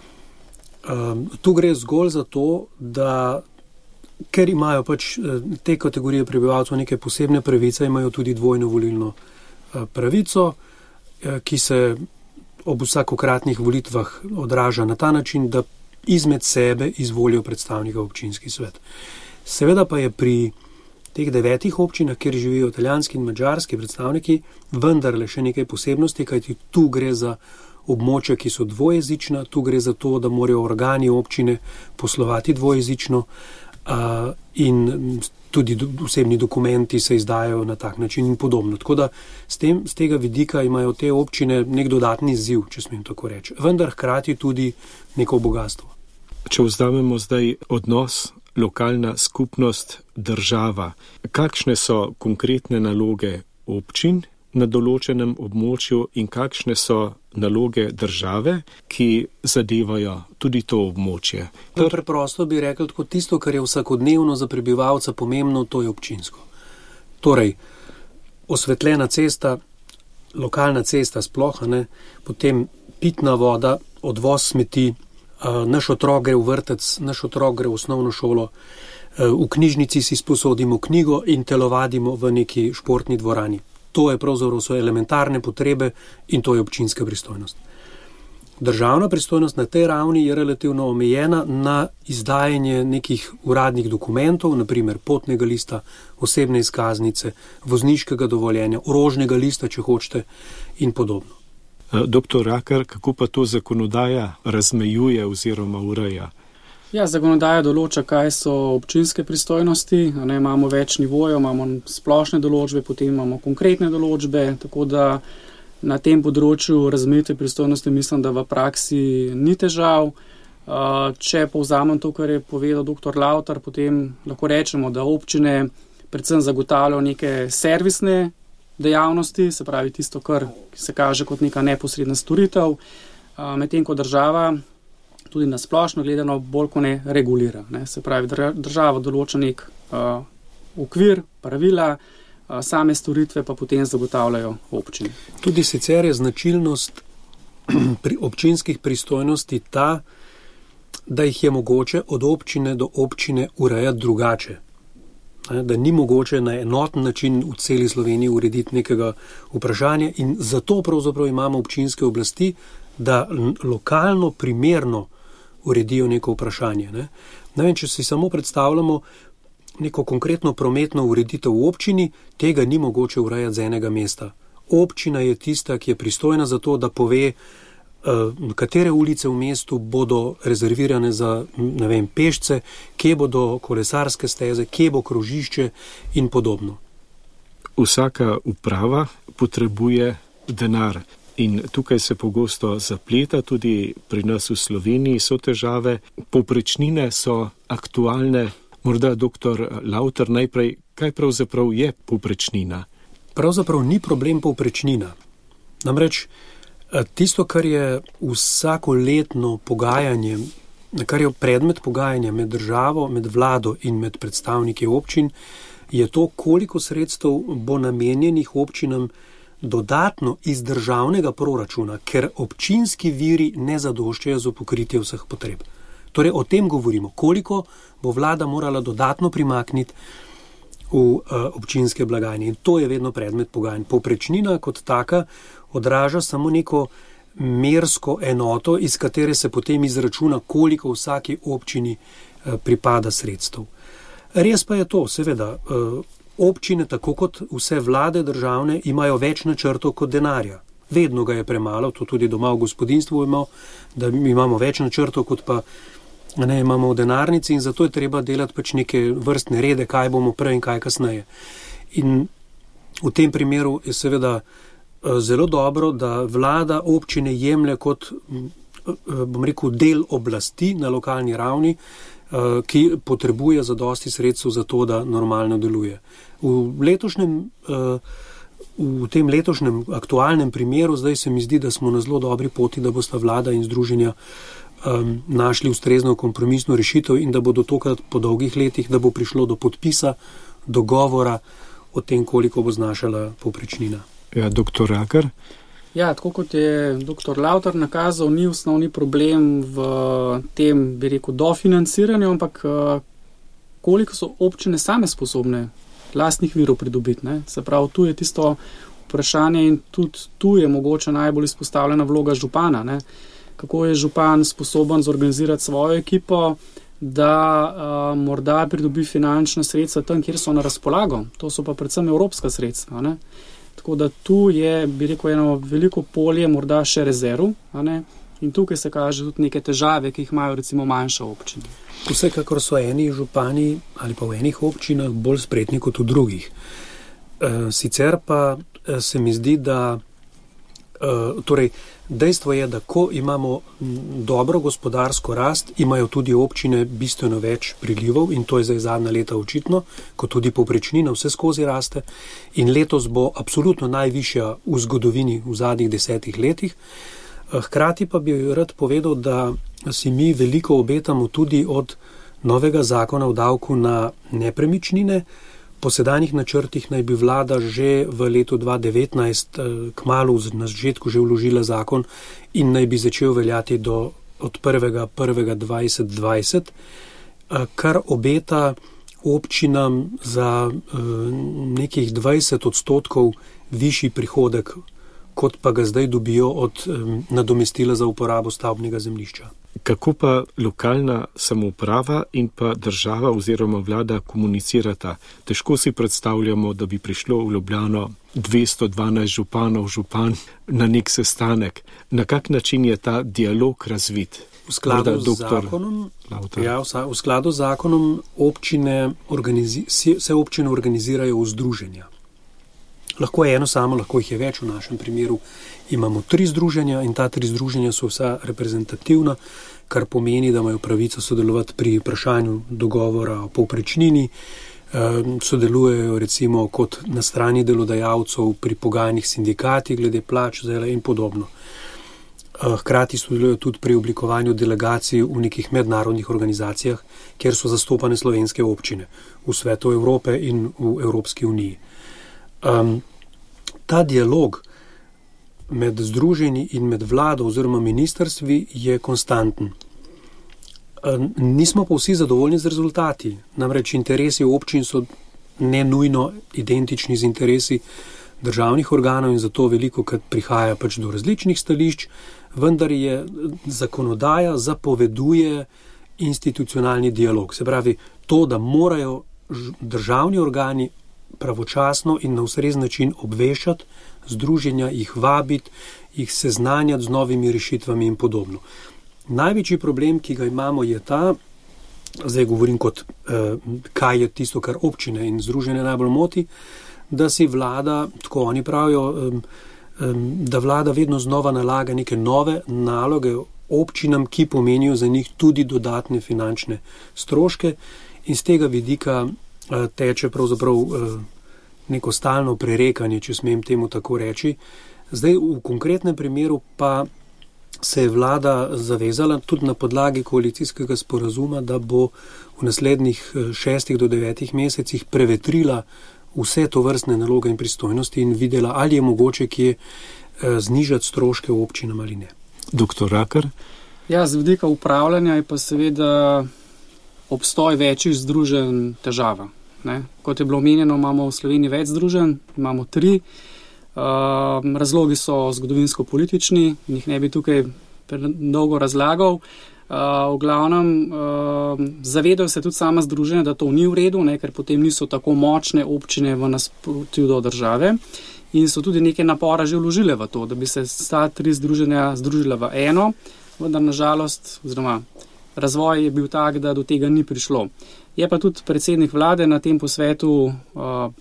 Tu gre zgolj za to, da ker imajo pač te kategorije prebivalcev neke posebne pravice, imajo tudi dvojno volilno pravico, ki se ob vsakokratnih volitvah odraža na ta način, da izmed sebe izvolijo predstavnika v občinski svet. Seveda pa je pri teh devetih občinah, kjer živijo italijanski in madžarski predstavniki, vendarle še nekaj posebnosti, kajti tu gre za območja, ki so dvojezična, tu gre za to, da morajo organi občine poslovati dvojezično, Uh, in tudi do, osebni dokumenti se izdajajo na tak način in podobno. Tako da s, tem, s tega vidika imajo te občine nek dodatni izziv, če smem tako reči. Vendar hkrati tudi neko bogatstvo. Če vzamemo zdaj odnos lokalna skupnost, država, kakšne so konkretne naloge občin na določenem območju in kakšne so naloge države, ki zadevajo tudi to območje? To preprosto bi rekel, tako tisto, kar je vsakodnevno za prebivalca pomembno, to je občinsko. Torej, osvetljena cesta, lokalna cesta sploh, ne, potem pitna voda, odvoz smeti, naš otrok gre v vrtec, naš otrok gre v osnovno šolo, v knjižnici si sposodimo knjigo in telovadimo v neki športni dvorani. To je pravzaprav so elementarne potrebe in to je občinska pristojnost. Državna pristojnost na tej ravni je relativno omejena na izdajanje nekih uradnih dokumentov, naprimer potnega lista, osebne izkaznice, vozniškega dovoljenja, orožnega lista, če hočete, in podobno. Doktor Rakar, kako pa to zakonodaja razmejuje oziroma ureja? Ja, zakonodaja določa, kaj so občinske pristojnosti. Ne, imamo več nivojev, imamo splošne določbe, potem imamo konkretne določbe, tako da na tem področju razmejitve pristojnosti mislim, da v praksi ni težav. Če povzamem to, kar je povedal doktor Lavtar, potem lahko rečemo, da občine predvsem zagotavljajo neke servisne dejavnosti, se pravi tisto, kar se kaže kot neka neposredna storitev, medtem ko država tudi na splošno gledano bolj ko ne regulira. Ne. Se pravi, država določa nek uh, okvir, pravila, uh, same storitve pa potem zagotavljajo občine. Tudi sicer je značilnost pri občinskih pristojnosti ta, da jih je mogoče od občine do občine urejati drugače. Ne, da ni mogoče na enoten način v celi Sloveniji urediti nekega vprašanja in zato pravzaprav imamo občinske oblasti, da lokalno primerno uredijo neko vprašanje. Ne? Ne vem, če si samo predstavljamo neko konkretno prometno ureditev v občini, tega ni mogoče urejati z enega mesta. Občina je tista, ki je pristojna za to, da pove, uh, katere ulice v mestu bodo rezervirane za, ne vem, pešce, kje bodo kolesarske steze, kje bo krožišče in podobno. Vsaka uprava potrebuje denar. In tukaj se pogosto zapleta, tudi pri nas v Sloveniji so težave. Povprečnine so aktualne. Morda doktor Lavtar najprej, kaj pravzaprav je povprečnina? Pravzaprav ni problem povprečnina. Namreč tisto, kar je vsakoletno pogajanje, kar je predmet pogajanja med državo, med vlado in med predstavniki občin, je to, koliko sredstev bo namenjenih občinam dodatno iz državnega proračuna, ker občinski viri ne zadoščajo za pokritje vseh potreb. Torej o tem govorimo, koliko bo vlada morala dodatno primakniti v uh, občinske blagajne. In to je vedno predmet pogajanj. Povprečnina kot taka odraža samo neko mersko enoto, iz katere se potem izračuna, koliko vsaki občini uh, pripada sredstev. Res pa je to, seveda, uh, občine, tako kot vse vlade državne, imajo več načrtov kot denarja. Vedno ga je premalo, to tudi doma v gospodinstvu imamo, da imamo več načrtov kot pa ne imamo v denarnici in zato je treba delati pač neke vrstne rede, kaj bomo prej in kaj kasneje. In v tem primeru je seveda zelo dobro, da vlada občine jemlje kot, bom rekel, del oblasti na lokalni ravni, ki potrebuje zadosti sredstev za to, da normalno deluje. V letošnjem, v tem letošnjem aktualnem primeru zdaj se mi zdi, da smo na zelo dobri poti, da bosta vlada in združenja um, našli ustrezno kompromisno rešitev in da bodo tokrat po dolgih letih, da bo prišlo do podpisa, dogovora o tem, koliko bo znašala povprečnina. Ja, doktor Rakar? Ja, tako kot je doktor Lavtar nakazal, ni osnovni problem v tem, bi rekel, dofinanciranju, ampak koliko so občine same sposobne lastnih virov pridobiti. Ne? Se pravi, tu je tisto vprašanje in tudi tu je mogoče najbolj izpostavljena vloga župana. Ne? Kako je župan sposoben zorganizirati svojo ekipo, da uh, morda pridobi finančna sredstva tam, kjer so na razpolago. To so pa predvsem evropska sredstva. Ne? Tako da tu je, bi rekel, eno veliko polje, morda še rezerv, a ne? In tukaj se kaže tudi neke težave, ki jih imajo recimo manjše občine. Vsekakor so eni župani ali pa v enih občinah bolj spretni kot v drugih. E, sicer pa se mi zdi, da e, torej, dejstvo je, da ko imamo dobro gospodarsko rast, imajo tudi občine bistveno več prilivov in to je zdaj zadnja leta očitno, kot tudi povprečnina vse skozi raste in letos bo absolutno najvišja v zgodovini v zadnjih desetih letih. Hkrati pa bi rad povedal, da si mi veliko obetamo tudi od novega zakona o davku na nepremičnine. Po sedanjih načrtih naj bi vlada že v letu dva tisoč devetnajst kmalu na začetku že vložila zakon in naj bi začel veljati do od prvega prvega dvajset dvajset, kar obeta občinam za nekih dvajset odstotkov višji prihodek kot pa ga zdaj dobijo od um, nadomestila za uporabo stavbnega zemljišča. Kako pa lokalna samouprava in pa država oziroma vlada komunicirata? Težko si predstavljamo, da bi prišlo v Ljubljano dvesto dvanajst županov, župan na nek sestanek. Na kak način je ta dialog razvit? V skladu z zakonom, ja, v skladu z zakonom občine organizi, se občine organizirajo v združenja. Lahko je eno samo, lahko jih je več. V našem primeru imamo tri združenja in ta tri združenja so vsa reprezentativna, kar pomeni, da imajo pravico sodelovati pri vprašanju dogovora o povprečnini, sodelujejo recimo kot na strani delodajalcev pri pogajanjih sindikati glede plač in podobno. Hkrati sodelujejo tudi pri oblikovanju delegacij v nekih mednarodnih organizacijah, kjer so zastopane slovenske občine v Svetu Evrope in v Evropski uniji. Um, ta dialog med združenji in med vlado oziroma ministrstvi je konstanten. Um, nismo pa vsi zadovoljni z rezultati, namreč interesi občin so ne nujno identični z interesi državnih organov in zato veliko krat prihaja pač do različnih stališč, vendar je zakonodaja zapoveduje institucionalni dialog. Se pravi, to, da morajo državni organi pravočasno in na ustrezen način obveščati združenja, jih vabiti, jih seznanjati z novimi rešitvami in podobno. Največji problem, ki ga imamo, je ta, zdaj govorim kot eh, kaj je tisto, kar občine in združenje najbolj moti, da si vlada, tako oni pravijo, um, um, da vlada vedno znova nalaga neke nove naloge občinam, ki pomenijo za njih tudi dodatne finančne stroške in z tega vidika uh, teče pravzaprav uh, neko stalno prerekanje, če smem temu tako reči. Zdaj v konkretnem primeru pa se je vlada zavezala tudi na podlagi koalicijskega sporazuma, da bo v naslednjih šestih do devetih mesecih prevetrila vse to vrstne naloge in pristojnosti in videla, ali je mogoče kje znižati stroške občinam ali ne. Doktor Rakar? Ja, z vidika upravljanja je pa seveda obstoj večjih združenj težava. Ne? Kot je bilo omenjeno, imamo v Sloveniji več združenj, imamo tri. Uh, razlogi so zgodovinsko-politični, jih ne bi tukaj dolgo razlagal. Uh, v glavnem, uh, zavedajo se tudi sama združenja, da to ni v redu, ne, ker potem niso tako močne občine v nasprotju do države in so tudi nekaj napora že vložile v to, da bi se ta tri združenja združila v eno, vendar nažalost, oziroma razvoj je bil tak, da do tega ni prišlo. Je pa tudi predsednik vlade na tem posvetu uh,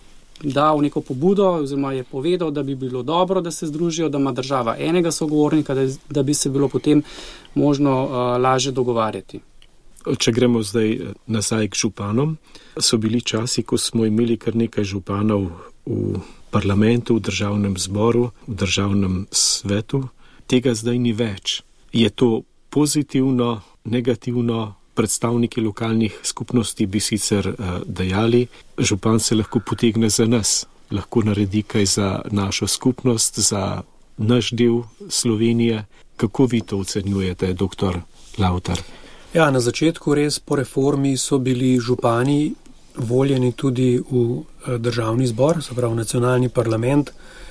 dal neko pobudo, oziroma je povedal, da bi bilo dobro, da se združijo, da ima država enega sogovornika, da, da bi se bilo potem možno uh, lažje dogovarjati. Če gremo zdaj nazaj k županom, so bili časi, ko smo imeli kar nekaj županov v parlamentu, v državnem zboru, v državnem svetu. Tega zdaj ni več. Je to pozitivno, negativno? Predstavniki lokalnih skupnosti bi sicer uh, dejali, župan se lahko potegne za nas, lahko naredi kaj za našo skupnost, za naš del Slovenije. Kako vi to ocenjujete, doktor Lautar? Ja, na začetku res po reformi so bili župani voljeni tudi v uh, državni zbor, se pravi nacionalni parlament,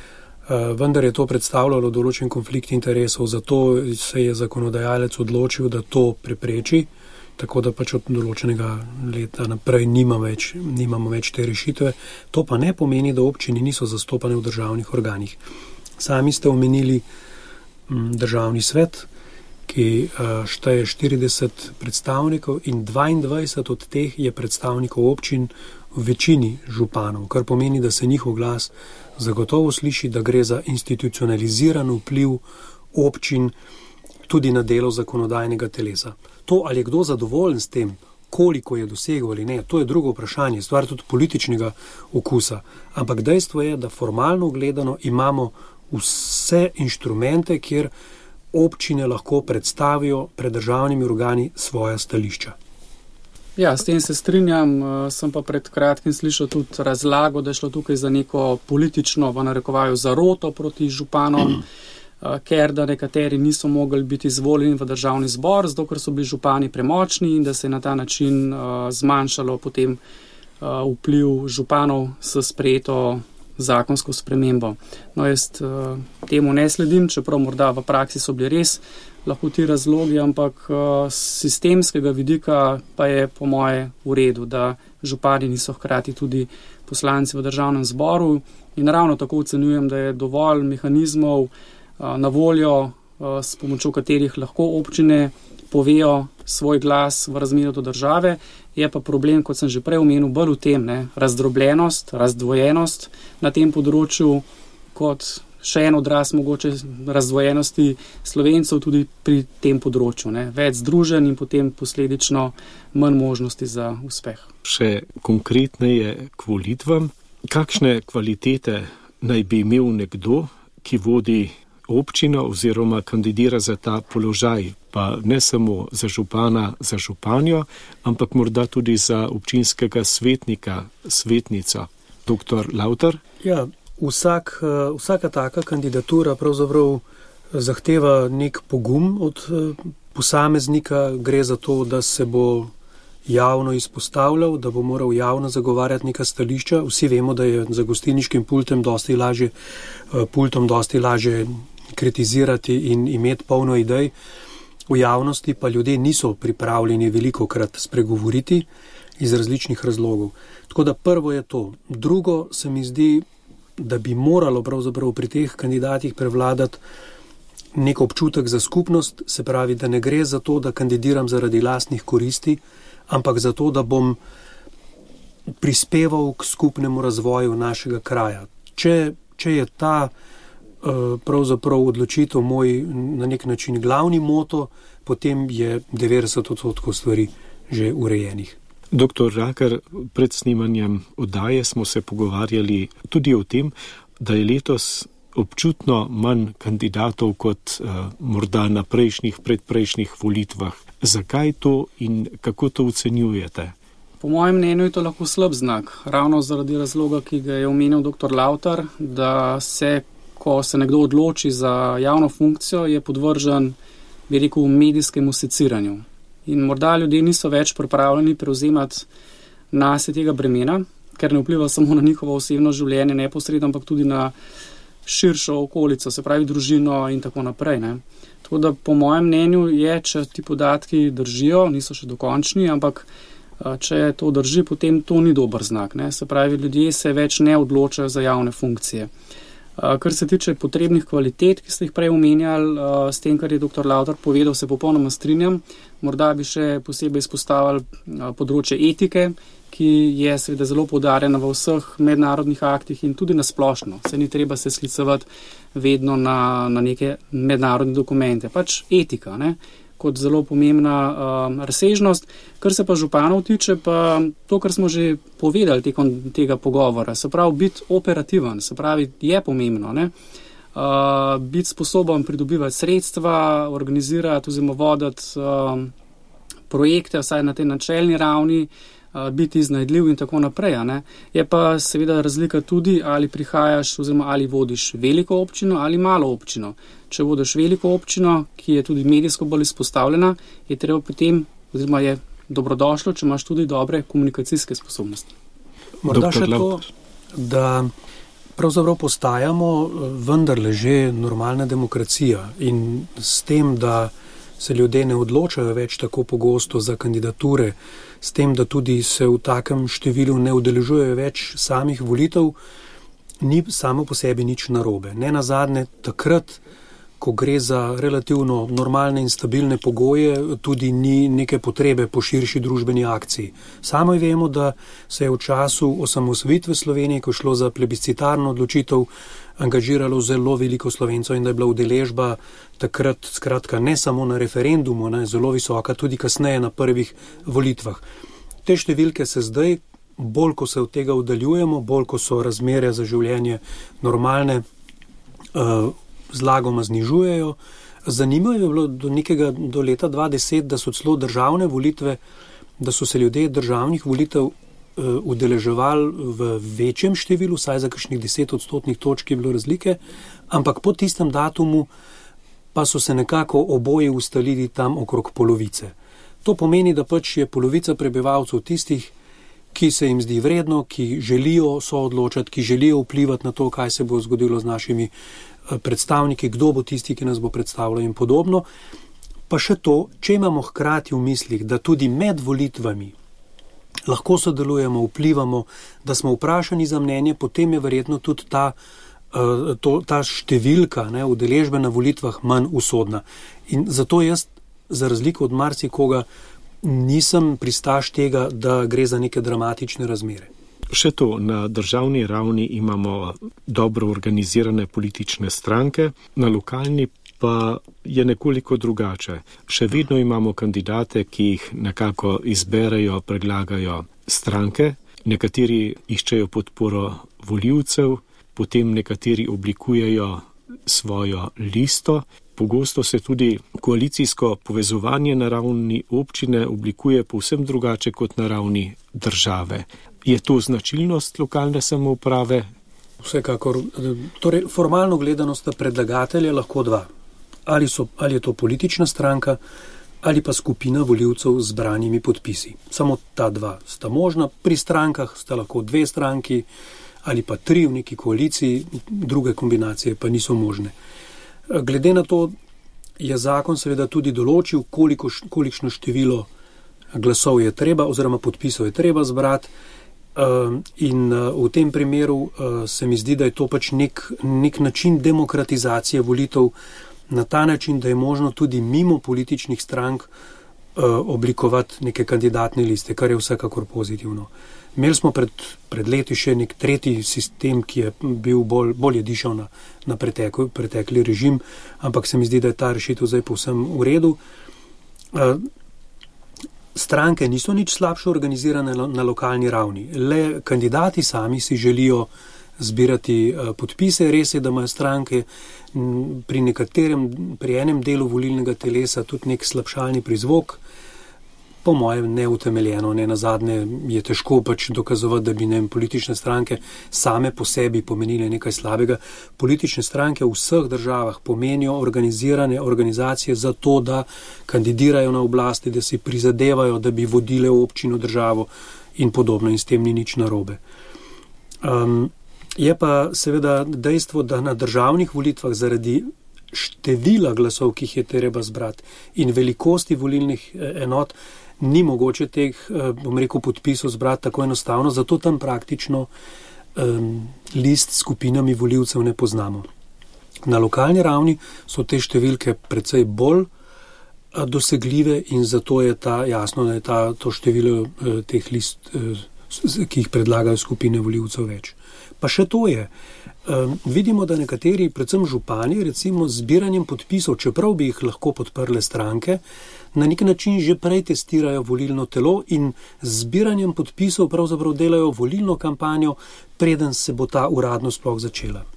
uh, vendar je to predstavljalo določen konflikt interesov, zato se je zakonodajalec odločil, da to prepreči. Tako da pač od določenega leta naprej nimamo več, nimamo več te rešitve. To pa ne pomeni, da občine niso zastopane v državnih organih. Sami ste omenili m, državni svet, ki uh, šteje štirideset predstavnikov in dvaindvajset od teh je predstavnikov občin v večini županov, kar pomeni, da se njihov glas zagotovo sliši, da gre za institucionaliziran vpliv občin tudi na delo zakonodajnega telesa. To, ali je kdo zadovoljen s tem, koliko je dosegel ali ne, to je drugo vprašanje, stvar tudi političnega okusa. Ampak dejstvo je, da formalno gledano imamo vse inštrumente, kjer občine lahko predstavijo pred državnimi organi svoja stališča. Ja, s tem se strinjam, sem pa pred kratkim slišal tudi razlago, da je šlo tukaj za neko politično, v narekovaju, zaroto proti županom, ker da nekateri niso mogli biti izvoljeni v državni zbor, zato ker so bili župani premočni in da se je na ta način uh, zmanjšalo potem uh, vpliv županov s sprejeto zakonsko spremembo. No, jaz uh, temu ne sledim, čeprav morda v praksi so bili res lahko ti razlogi, ampak uh, sistemskega vidika pa je po moje v redu, da župani niso hkrati tudi poslanci v državnem zboru in ravno tako ocenjujem, da je dovolj mehanizmov uh, na voljo, uh, s pomočjo katerih lahko občine povejo svoj glas v razmerju do države. Je pa problem, kot sem že prej omenil, bolj v tem, ne, razdrobljenost, razdvojenost na tem področju, kot še en odraz mogoče razdvojenosti Slovencev tudi pri tem področju. Ne. Več združenj in potem posledično manj možnosti za uspeh. Še konkretneje k volitvam. Kakšne kvalitete naj bi imel nekdo, ki vodi občino oziroma kandidira za ta položaj, pa ne samo za župana, za županjo, ampak morda tudi za občinskega svetnika, svetnica. Doktor Lauter? Ja, vsak, vsaka taka kandidatura pravzaprav zahteva nek pogum od posameznika. Gre za to, da se bo javno izpostavljal, da bo moral javno zagovarjati neka stališča. Vsi vemo, da je za gostilniškim pultom dosti lažje, pultom dosti lažje kritizirati in imeti polno idej. V javnosti pa ljudje niso pripravljeni velikokrat spregovoriti iz različnih razlogov. Tako da prvo je to. Drugo se mi zdi, da bi moralo pravzaprav pri teh kandidatih prevladati nek občutek za skupnost, se pravi, da ne gre za to, da kandidiram zaradi lastnih koristi, ampak za to, da bom prispeval k skupnemu razvoju našega kraja. Če, če je ta pravzaprav odločitev moj na nek način glavni moto, potem je devetdeset odstotkov stvari že urejenih. Doktor Raker, pred snimanjem oddaje smo se pogovarjali tudi o tem, da je letos občutno manj kandidatov kot uh, morda na prejšnjih, predprejšnjih volitvah. Zakaj to in kako to ocenjujete? Po mojem mnenju je to lahko slab znak, ravno zaradi razloga, ki ga je omenil doktor Lauter, da se, ko se nekdo odloči za javno funkcijo, je podvržen, bi rekel, medijskemu seciranju. In morda ljudje niso več pripravljeni prevzemati nase tega bremena, ker ne vpliva samo na njihovo osebno življenje neposredno, ampak tudi na širšo okolico, se pravi družino in tako naprej. Ne. Tako da po mojem mnenju je, če ti podatki držijo, niso še dokončni, ampak če to drži, potem to ni dober znak. Ne. Se pravi, ljudje se več ne odločajo za javne funkcije. Kar se tiče potrebnih kvalitet, ki ste jih prej omenjali, s tem, kar je doktor Lauter povedal, se popolnoma strinjam. Morda bi še posebej izpostavili področje etike, ki je seveda zelo poudarjena v vseh mednarodnih aktih in tudi na splošno. Se ni treba se sklicevati vedno na, na neke mednarodne dokumente. Pač etika, ne, kot zelo pomembna uh, razsežnost. Kar se pa županov tiče, pa to, kar smo že povedali tekom tega pogovora, se pravi biti operativen, se pravi je pomembno, ne. Uh, biti sposoben pridobivati sredstva, organizirati oziroma voditi uh, projekte, vsaj na tej načelni ravni, uh, biti iznajdljiv in tako naprej. Ne. Je pa seveda razlika tudi, ali prihajaš oziroma ali vodiš veliko občino ali malo občino. Če vodiš veliko občino, ki je tudi medijsko bolj izpostavljena, je treba potem, oziroma je dobrodošlo, če imaš tudi dobre komunikacijske sposobnosti. Morda še to, da pravzaprav postajamo vendarle že normalna demokracija in s tem, da se ljudje ne odločajo več tako pogosto za kandidature, s tem, da tudi se v takem številu ne udeležujejo več samih volitev, ni samo po sebi nič narobe. Ne nazadnje takrat, ko gre za relativno normalne in stabilne pogoje, tudi ni neke potrebe po širši družbeni akciji. Samo vemo, da se je v času osamosvojitve Slovenije, ko je šlo za plebiscitarno odločitev, angažiralo zelo veliko Slovencev in da je bila udeležba takrat, skratka, ne samo na referendumu, ne, zelo visoka, tudi kasneje na prvih volitvah. Te številke se zdaj, bolj ko se od tega oddaljujemo, bolj ko so razmere za življenje normalne, uh, zlagoma znižujejo. Zanimivo je bilo do nekega, do leta dva tisoč deset, da so celo državne volitve, da so se ljudje državnih volitev uh, udeleževali v večjem številu, saj za kakšnih deset odstotnih točk je bilo razlike, ampak po tistem datumu pa so se nekako oboji ustalili tam okrog polovice. To pomeni, da pač je polovica prebivalcev tistih, ki se jim zdi vredno, ki želijo soodločati, ki želijo vplivati na to, kaj se bo zgodilo z našimi predstavniki, kdo bo tisti, ki nas bo predstavljal in podobno. Pa še to, če imamo hkrati v mislih, da tudi med volitvami lahko sodelujemo, vplivamo, da smo vprašani za mnenje, potem je verjetno tudi ta, to, ta številka, ne, udeležbe na volitvah manj usodna. In zato jaz, za razliko od marsikoga, nisem pristaš tega, da gre za neke dramatične razmere. Še to, na državni ravni imamo dobro organizirane politične stranke, na lokalni pa je nekoliko drugače. Še vedno imamo kandidate, ki jih nekako izberejo, predlagajo stranke, nekateri iščejo podporo volivcev, potem nekateri oblikujejo svojo listo. Pogosto se tudi koalicijsko povezovanje na ravni občine oblikuje povsem drugače kot na ravni države. Je to značilnost lokalne samouprave? Vsekakor. Torej, formalno gledano sta predlagatelja lahko dva. Ali, so, ali je to politična stranka, ali pa skupina volivcev z zbranimi podpisi. Samo ta dva sta možna. Pri strankah sta lahko dve stranki, ali pa tri v neki koaliciji, druge kombinacije pa niso možne. Glede na to je zakon seveda tudi določil, koliko, kolikšno število glasov je treba oziroma podpisov je treba zbrati, in v tem primeru se mi zdi, da je to pač nek, nek način demokratizacije volitev na ta način, da je možno tudi mimo političnih strank oblikovati neke kandidatne liste, kar je vsekakor pozitivno. Imeli smo pred, pred leti še nek tretji sistem, ki je bil bolj, bolje dišal na, na pretek, pretekli režim, ampak se mi zdi, da je ta rešitev zdaj povsem v redu. Stranke niso nič slabše organizirane na lokalni ravni. Le kandidati sami si želijo zbirati podpise. Res je, da imajo stranke pri nekaterem, pri enem delu volilnega telesa tudi nek slabšalni prizvok. Po mojem neutemeljeno, ne nazadnje je težko pač dokazovati, da bi ne, politične stranke same po sebi pomenile nekaj slabega. Politične stranke v vseh državah pomenijo organizirane organizacije za to, da kandidirajo na oblasti, da si prizadevajo, da bi vodile občino, državo in podobno, in s tem ni nič narobe. Um, je pa seveda dejstvo, da na državnih volitvah zaradi števila glasov, ki jih je treba zbrati, in velikosti volilnih enot, ni mogoče teh, bom rekel, podpisov zbrati tako enostavno, zato tam praktično um, list s skupinami volivcev ne poznamo. Na lokalni ravni so te številke precej bolj uh, dosegljive in zato je ta, jasno, da je ta, to število uh, teh list, uh, ki jih predlagajo skupine volivcev več. Pa še to je. Um, vidimo, da nekateri, predvsem župani, recimo z zbiranjem podpisov, čeprav bi jih lahko podprle stranke, na nek način že prej testirajo volilno telo in z zbiranjem podpisov pravzaprav delajo volilno kampanjo, preden se bo ta uradno sploh začela.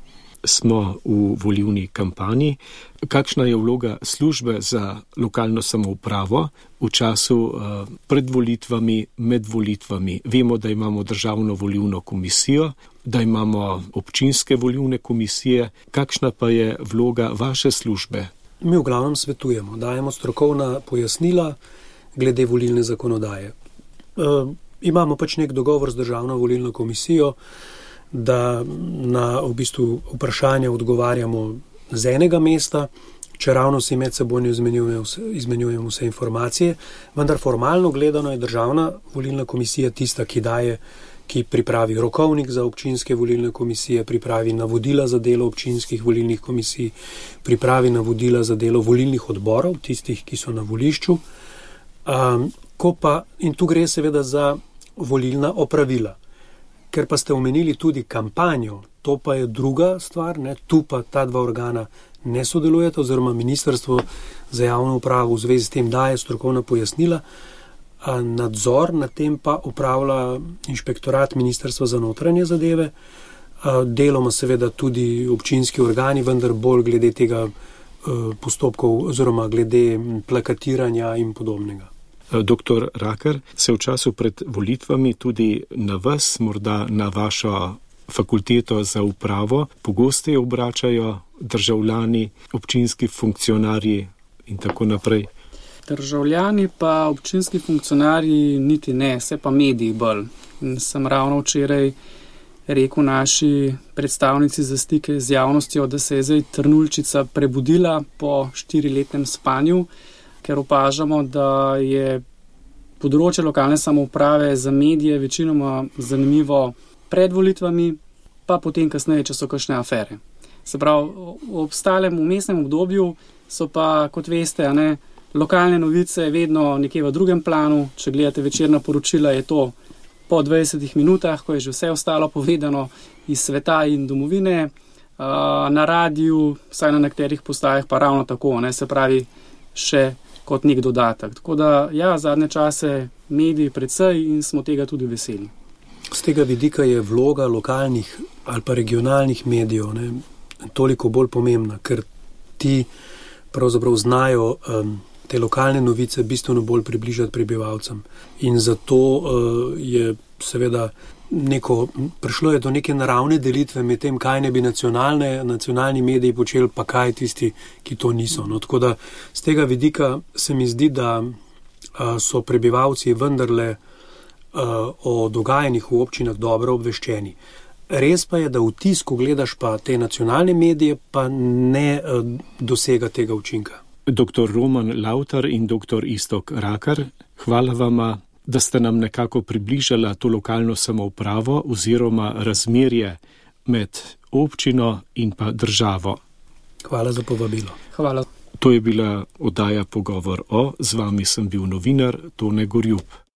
Smo v volilni kampanji. Kakšna je vloga službe za lokalno samoupravo v času uh, pred volitvami, med volitvami? Vemo, da imamo državno volilno komisijo, da imamo občinske volilne komisije. Kakšna pa je vloga vaše službe? Mi v glavnem svetujemo, dajemo strokovna pojasnila glede volilne zakonodaje. E, imamo pač nek dogovor z državno volilno komisijo, da na v bistvu vprašanja odgovarjamo z enega mesta, če ravno si med sebojno izmenjujemo, izmenjujemo vse informacije, vendar formalno gledano je državna volilna komisija tista, ki daje, ki pripravi rokovnik za občinske volilne komisije, pripravi navodila za delo občinskih volilnih komisij, pripravi navodila za delo volilnih odborov, tistih, ki so na volišču. Um, ko pa, in tu gre seveda za volilna opravila. Ker pa ste omenili tudi kampanjo, to pa je druga stvar, ne? Tu pa ta dva organa ne sodelujeta, oziroma Ministrstvo za javno upravo v zvezi s tem daje strokovna pojasnila, a nadzor nad tem pa upravlja inšpektorat Ministrstva za notranje zadeve, a deloma seveda tudi občinski organi, vendar bolj glede tega postopkov oziroma glede plakatiranja in podobnega. Doktor Raker, se v času pred volitvami tudi na vas, morda na vašo fakulteto za upravo, pogosteje obračajo državljani, občinski funkcionarji in tako naprej? Državljani pa občinski funkcionarji niti ne, se pa mediji bolj. In sem ravno včeraj rekel naši predstavnici za stike z javnostjo, da se je zdaj Trnuljčica prebudila po štiriletnem spanju, ker opažamo, da je področje lokalne samouprave za medije večinoma zanimivo pred volitvami, pa potem kasneje, če so kakšne afere. Se pravi, v obstalem vmesnem obdobju so pa, kot veste, a ne, lokalne novice vedno nekje v drugem planu. Če gledate večerna poročila, je to po dvajsetih minutah, ko je že vse ostalo povedano iz sveta in domovine. Na radiju, vsaj na nekaterih postajah, pa ravno tako, ne, se pravi, še kot nek dodatek. Tako da, ja, zadnje čase mediji precej in smo tega tudi veseli. Z tega vidika je vloga lokalnih ali pa regionalnih medijev, ne, toliko bolj pomembna, ker ti pravzaprav znajo um, te lokalne novice bistveno bolj približati prebivalcem. In zato uh, je seveda neko, prišlo je do neke naravne delitve med tem, kaj ne bi nacionalne, nacionalni mediji počeli, pa kaj tisti, ki to niso. No, tako da z tega vidika se mi zdi, da uh, so prebivalci vendarle uh, o dogajanjih v občinah dobro obveščeni. Res pa je, da v tisku gledaš pa te nacionalne medije, pa ne uh, dosega tega učinka. Doktor Roman Lavtar in doktor Iztok Rakar, hvala vama, da ste nam nekako približala to lokalno samoupravo oziroma razmerje med občino in pa državo. Hvala za povabilo. Hvala. To je bila oddaja Pogovor o, z vami sem bil novinar Tone Gorjup.